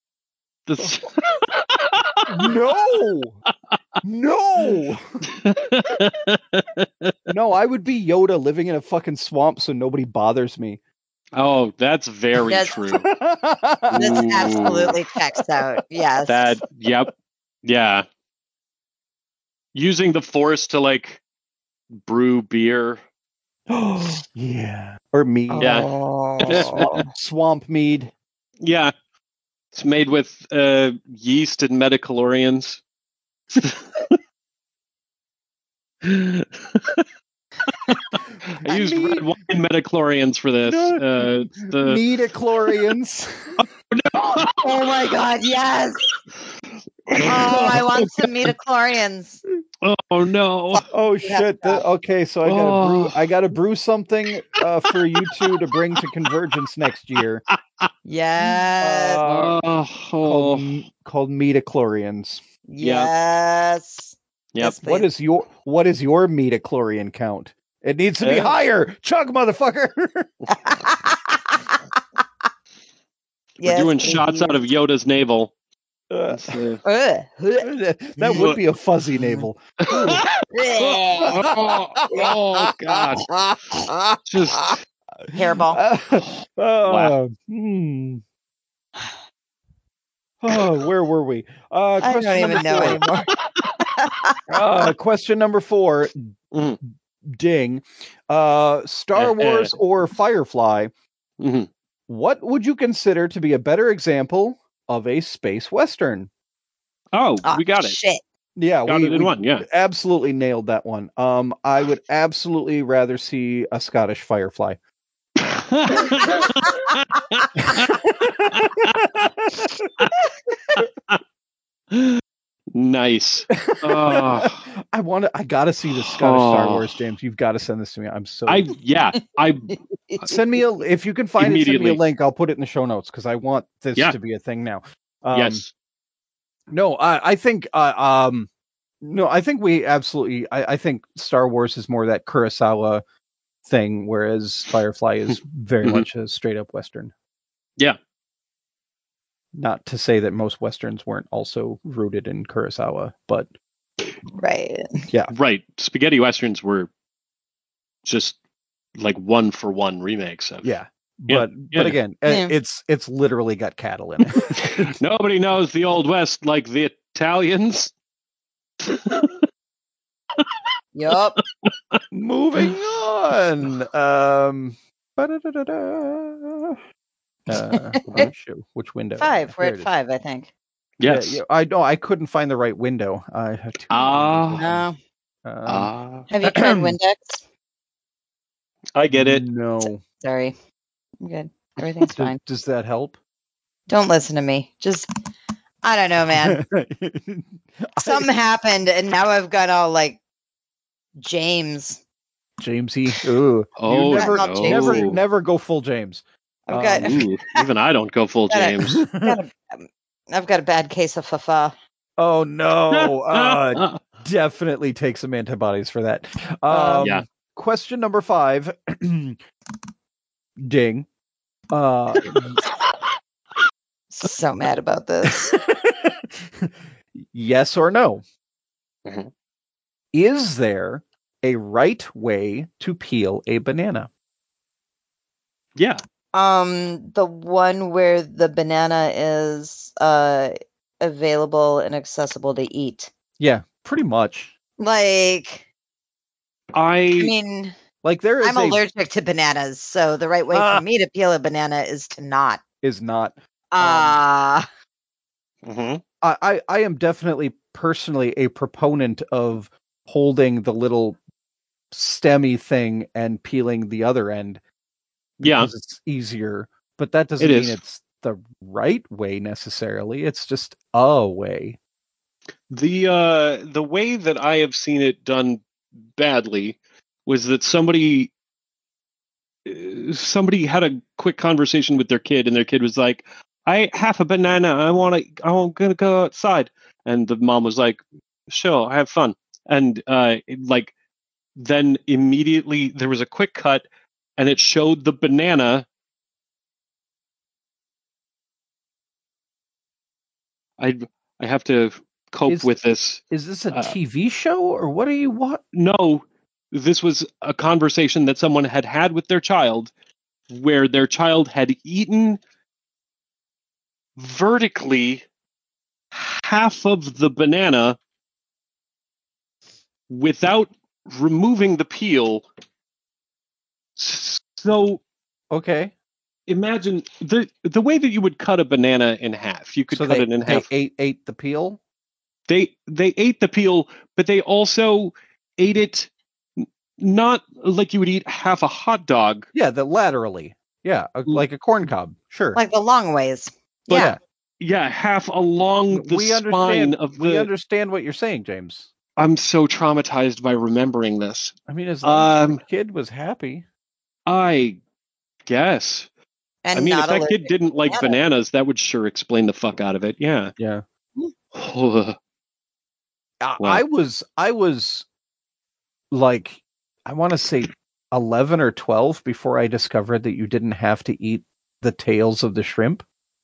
No, I would be Yoda living in a fucking swamp so nobody bothers me. Oh, that's very true. That's absolutely checks out. Yes. Yep. Yeah. Using the force to like brew beer. Yeah. Or mead. Yeah. Swamp mead. Yeah. It's made with yeast and metachlorians. I used red wine metachlorians for this. Metachlorians. Oh my God, yes. Oh, I want some metachlorians. Oh no. Oh shit. Okay, so I gotta brew something for you two to bring to Convergence next year. Yes. Called metachlorians. Yes. Yep. Yes, what is your metachlorian count? It needs to be higher. Chug, motherfucker. We're doing shots out of Yoda's navel. That would be a fuzzy navel. Oh God. Just hairball. Wow. Oh, where were we? I don't even know anymore. Question number 4. Ding. Star Wars or Firefly? Mm-hmm. What would you consider to be a better example of a space western? Oh, we got it. Shit. Yeah, got it in one. Yeah, absolutely nailed that one. I would absolutely rather see a Scottish Firefly. Nice. I gotta see the Scottish Star Wars, James. You've got to send this to me. I'm so send me if you can find it, send me a link. I'll put it in the show notes because I want this to be a thing now. Yes. No, I think I think we absolutely I think Star Wars is more that Kurosawa thing, whereas Firefly is very much a straight up Western. Yeah. Not to say that most Westerns weren't also rooted in Kurosawa, but right. Yeah. Right. Spaghetti Westerns were just like 1-for-1 remakes of. Yeah. But again, it's literally got cattle in it. Nobody knows the Old West like the Italians. Yup. Moving on. Which window? 5. We're at 5, I think. Yes. Yeah, I couldn't find the right window. I have two. No. Have you tried Windex? I get it. No. Sorry. I'm good. Everything's fine. Does that help? Don't listen to me. Just, I don't know, man. Something happened, and now I've got all like James Jamesy. Ooh. Oh, Never go full James. I've got, even I don't go full James. I've got a bad case of fafa. Oh no! Definitely take some antibodies for that. Yeah. Question number 5. Ding. So mad about this. Yes or no? Mhm. Is there a right way to peel a banana? Yeah. The one where the banana is available and accessible to eat. Yeah, pretty much. Like, I mean, like there is I'm allergic to bananas, so the right way for me to peel a banana is to not. Is not. Mhm. I am definitely personally a proponent of holding the little stemmy thing and peeling the other end because it's easier, but that doesn't mean it's the right way necessarily. It's just a way. The way that I have seen it done badly was that somebody had a quick conversation with their kid, and their kid was like, "I ate half a banana. I'm gonna go outside." And the mom was like, "Sure, have fun." And then immediately there was a quick cut, and it showed the banana. I have to cope with this. Is this a TV show or what are you what? No, this was a conversation that someone had with their child, where their child had eaten vertically half of the banana without removing the peel. So, okay. Imagine the way that you would cut a banana in half. You could cut it in half. They ate the peel? They ate the peel, but they also ate it not like you would eat half a hot dog. Yeah, laterally. Yeah, like a corn cob. Sure. Like the long ways. But, yeah, half along the spine of the... We understand what you're saying, James. I'm so traumatized by remembering this. I mean, as long as the kid was happy. I guess. And I mean, if that kid didn't like bananas, that would sure explain the fuck out of it. Yeah. Yeah. Wow. I was like, I want to say 11 or 12 before I discovered that you didn't have to eat the tails of the shrimp.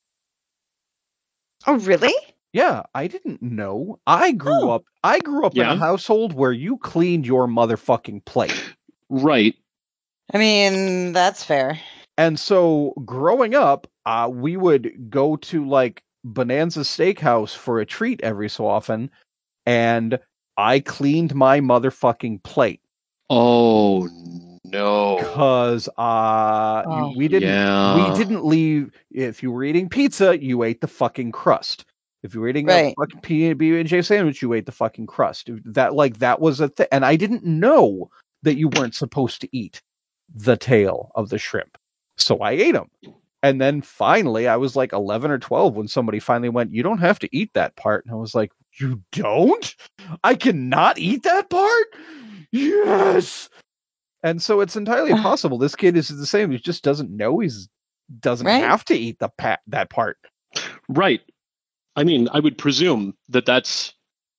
Oh, really? Yeah, I didn't know. I grew up in a household where you cleaned your motherfucking plate. Right. I mean, that's fair. And so growing up, we would go to like Bonanza Steakhouse for a treat every so often, and I cleaned my motherfucking plate. Oh no! Because we didn't leave. If you were eating pizza, you ate the fucking crust. If you were eating a fucking PB&J sandwich, you ate the fucking crust. That was a thing, and I didn't know that you weren't supposed to eat the tail of the shrimp. So I ate them. And then finally, I was like 11 or 12 when somebody finally went, "You don't have to eat that part." And I was like, "You don't? I cannot eat that part?" Yes. And so it's entirely possible this kid is the same. He just doesn't know doesn't have to eat that part. Right. I mean, I would presume that's...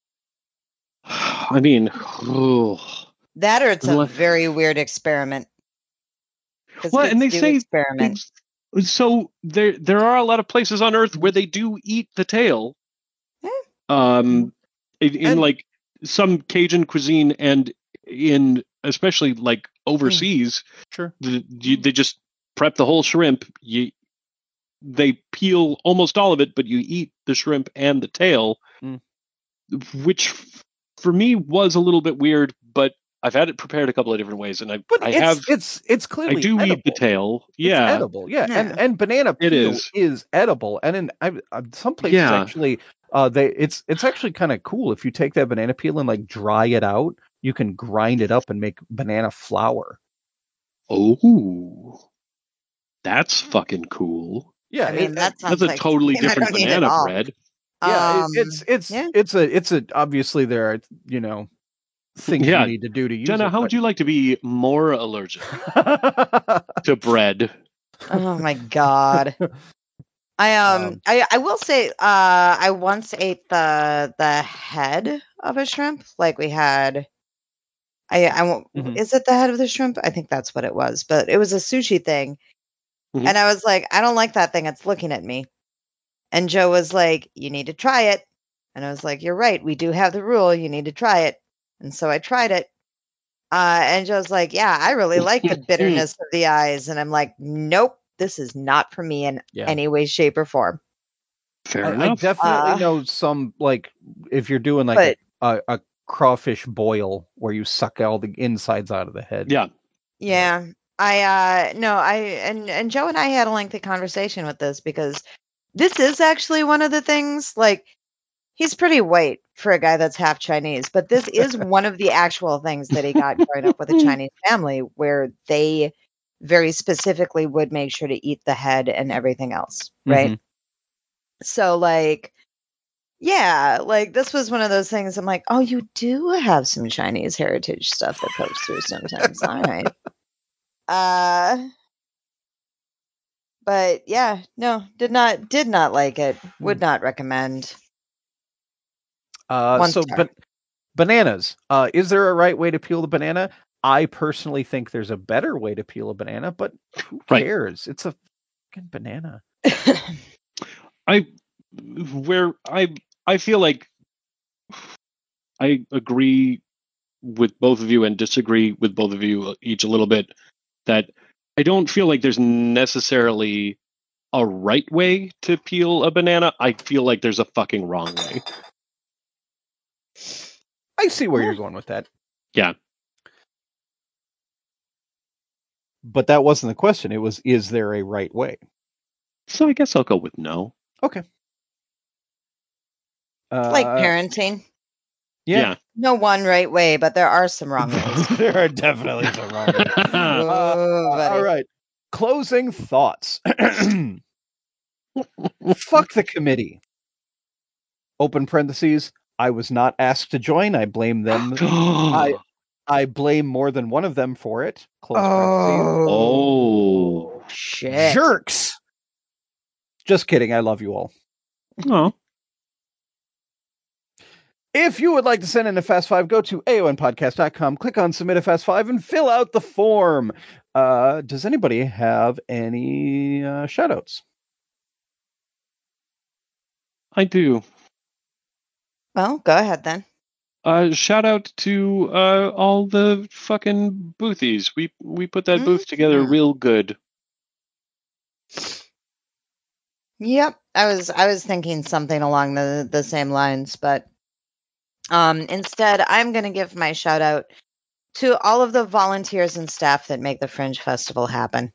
I mean... That or it's a very weird experiment. Well, and they say so there are a lot of places on Earth where they do eat the tail. In like some Cajun cuisine and in especially like overseas, sure, they just prep the whole shrimp. They peel almost all of it, but you eat the shrimp and the tail, which for me was a little bit weird, but I've had it prepared a couple of different ways, and it's clearly I do edible. Eat the tail. Yeah, it's edible. Yeah. And banana peel is edible. And in some places actually, it's actually kind of cool if you take that banana peel and like dry it out. You can grind it up and make banana flour. Oh, that's fucking cool. Yeah, I mean, that's a totally different banana bread. Yeah, it's obviously there are, things you need to do to use Jenna, it. how would you like to be more allergic to bread? Oh my god. I will say I once ate the head of a shrimp. Like we had I won't is it the head of the shrimp? I think that's what it was, but it was a sushi thing. Mhm. And I was like, I don't like that thing. It's looking at me. And Joe was like, you need to try it. And I was like, you're right. We do have the rule. You need to try it. And so I tried it. And Joe's like, yeah, I really like the bitterness of the eyes. And I'm like, nope, this is not for me in any way, shape, or form. Fair enough. I definitely know some, like, if you're doing like a crawfish boil where you suck all the insides out of the head. Yeah. Yeah. And Joe and I had a lengthy conversation with this because this is actually one of the things, like, he's pretty white for a guy that's half Chinese, but this is one of the actual things that he got growing up with a Chinese family where they very specifically would make sure to eat the head and everything else, right? Mhm. So, like, yeah, like, this was one of those things I'm like, oh, you do have some Chinese heritage stuff that pokes through sometimes. All right. But yeah, no, did not like it. Would not recommend. But bananas. Is there a right way to peel the banana? I personally think there's a better way to peel a banana, but who cares? It's a fucking banana. I feel like I agree with both of you and disagree with both of you each a little bit, that I don't feel like there's necessarily a right way to peel a banana. I feel like there's a fucking wrong way. I see where you're going with that. Yeah. But that wasn't the question. It was, is there a right way? So I guess I'll go with no. Okay. Like parenting. Yeah. No one right way, but there are some wrong ways. There are definitely some wrong ways. All right. Closing thoughts. Fuck the committee. Open parentheses. I was not asked to join. I blame them. I blame more than one of them for it. Close parentheses. Oh, shit. Jerks. Just kidding. I love you all. Oh. If you would like to send in a Fast Five, go to aonpodcast.com, click on Submit a Fast Five, and fill out the form. Does anybody have any shout-outs? I do. Well, go ahead then. Shout out to all the fucking boothies. We put that booth together real good. Yep, I was thinking something along the same lines, but instead I'm going to give my shout out to all of the volunteers and staff that make the Fringe Festival happen.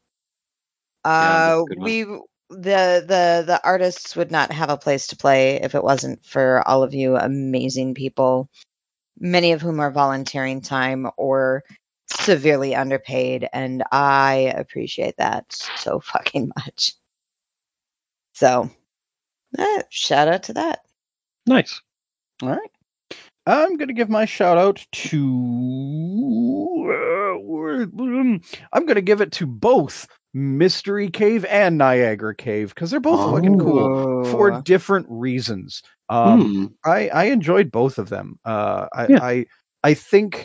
The artists would not have a place to play if it wasn't for all of you amazing people, many of whom are volunteering time or severely underpaid, and I appreciate that so fucking much. So, shout out to that. Nice. All right. I'm going to give my shout out to... I'm going to give it to both Mystery Cave and Niagara Cave, because they're both fucking cool for different reasons. I enjoyed both of them. I think...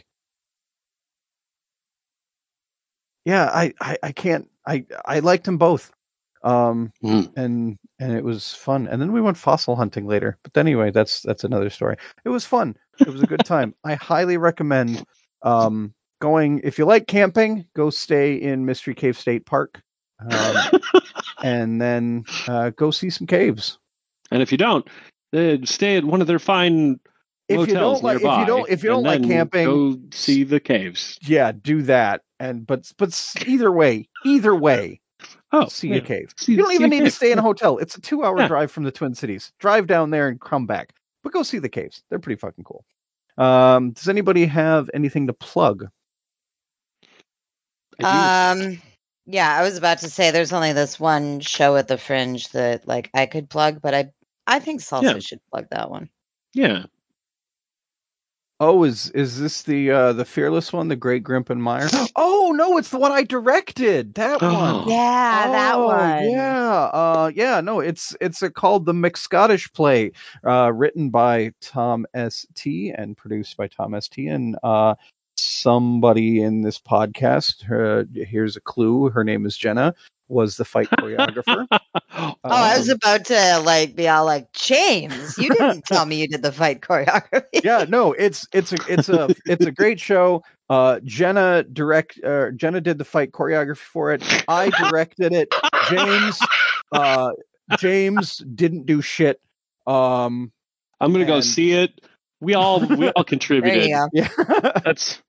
Yeah, I can't... I liked them both. And it was fun. And then we went fossil hunting later. But anyway, that's another story. It was fun. It was a good time. I highly recommend going. If you like camping, go stay in Mystery Cave State Park, and then go see some caves. And if you don't, stay at one of their fine motels nearby. If you don't like camping, go see the caves. Yeah, do that. But either way. See a cave. You don't even need to stay in a hotel. It's a 2-hour drive from the Twin Cities. Drive down there and come back. But go see the caves. They're pretty fucking cool. Does anybody have anything to plug? Yeah, I was about to say there's only this one show at the Fringe that like I could plug, but I think Salsa should plug that one. Yeah. Oh, is this the Fearless one, the Great Grimpen Meyer? Oh no, it's the one I directed. That one. Yeah, that one. Yeah. No, it's called the McScottish Play, written by Tom S.T. and produced by Tom S.T. and somebody in this podcast. Here's a clue. Her name is Jenna. Was the fight choreographer. I was about to be all like, James, you didn't tell me you did the fight choreography. Yeah, no, it's a great show. Jenna did the fight choreography for it. I directed it. James didn't do shit. I'm gonna go see it. We all contributed. There you go. Yeah, That's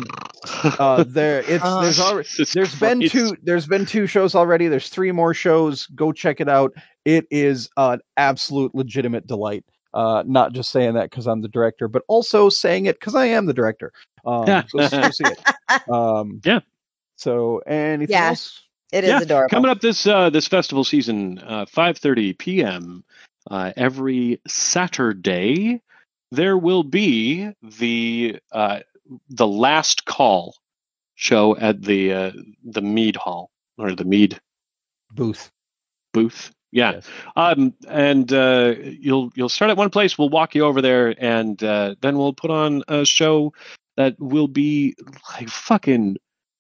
there's been two shows already. There's 3 more shows. Go check it out. It is an absolute legitimate delight. Not just saying that because I'm the director, but also saying it because I am the director. Go see it. Yeah. So anything else? It is adorable. Coming up this festival season, 5:30 p.m. Every Saturday, there will be the last call show at the Mead Hall or the Mead booth. Yeah. Yes. And you'll start at one place. We'll walk you over there, and then we'll put on a show that will be like fucking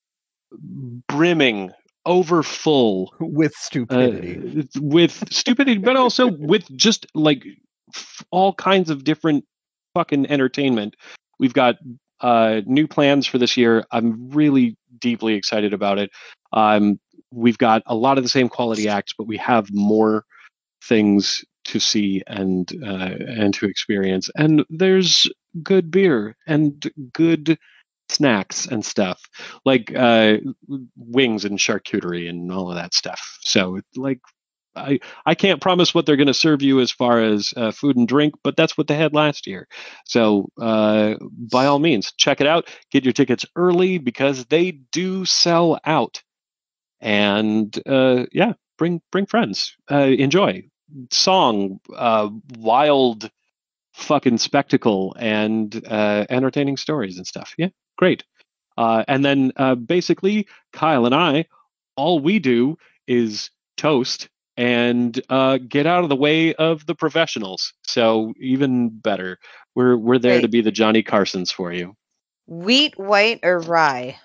brimming over full with stupidity, but also with just like all kinds of different fucking entertainment. We've got new plans for this year. I'm really deeply excited about it. We've got a lot of the same quality acts, but we have more things to see and to experience. And there's good beer and good snacks and stuff, like wings and charcuterie and all of that stuff. So, like, I can't promise what they're going to serve you as far as food and drink, but that's what they had last year. So, by all means, check it out. Get your tickets early because they do sell out. And bring friends. Enjoy song, wild fucking spectacle, and entertaining stories and stuff. Yeah, great. And then basically, Kyle and I, all we do is toast and get out of the way of the professionals. So even better, we're there to be the Johnny Carsons for you. Wheat, white, or rye?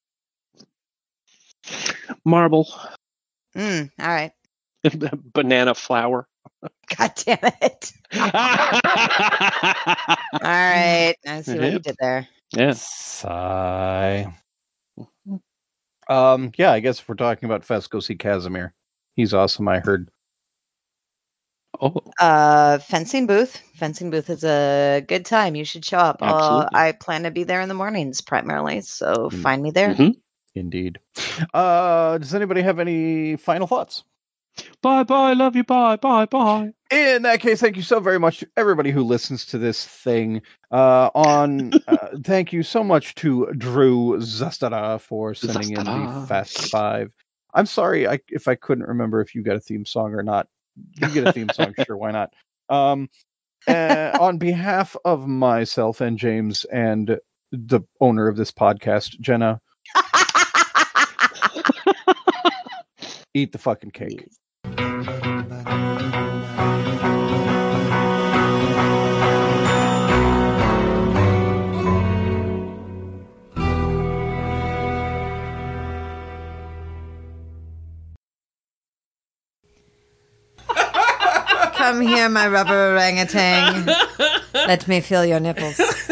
Marble. All right. Banana flour. God damn it. All right. I see what you did there. Yeah. Sigh. Yeah, I guess if we're talking about Fest, go see Casimir. He's awesome, I heard. Oh. Fencing booth. Fencing booth is a good time. You should show up. I plan to be there in the mornings primarily, so find me there. Mm-hmm. Indeed. Does anybody have any final thoughts? Bye, love you, bye. In that case, thank you so very much to everybody who listens to this thing. Thank you so much to Drew Zastara for sending in the Fast 5. I'm sorry if I couldn't remember if you got a theme song or not. You get a theme song, sure, why not? On behalf of myself and James and the owner of this podcast, Jenna, eat the fucking cake. Come here, my rubber orangutan. Let me feel your nipples.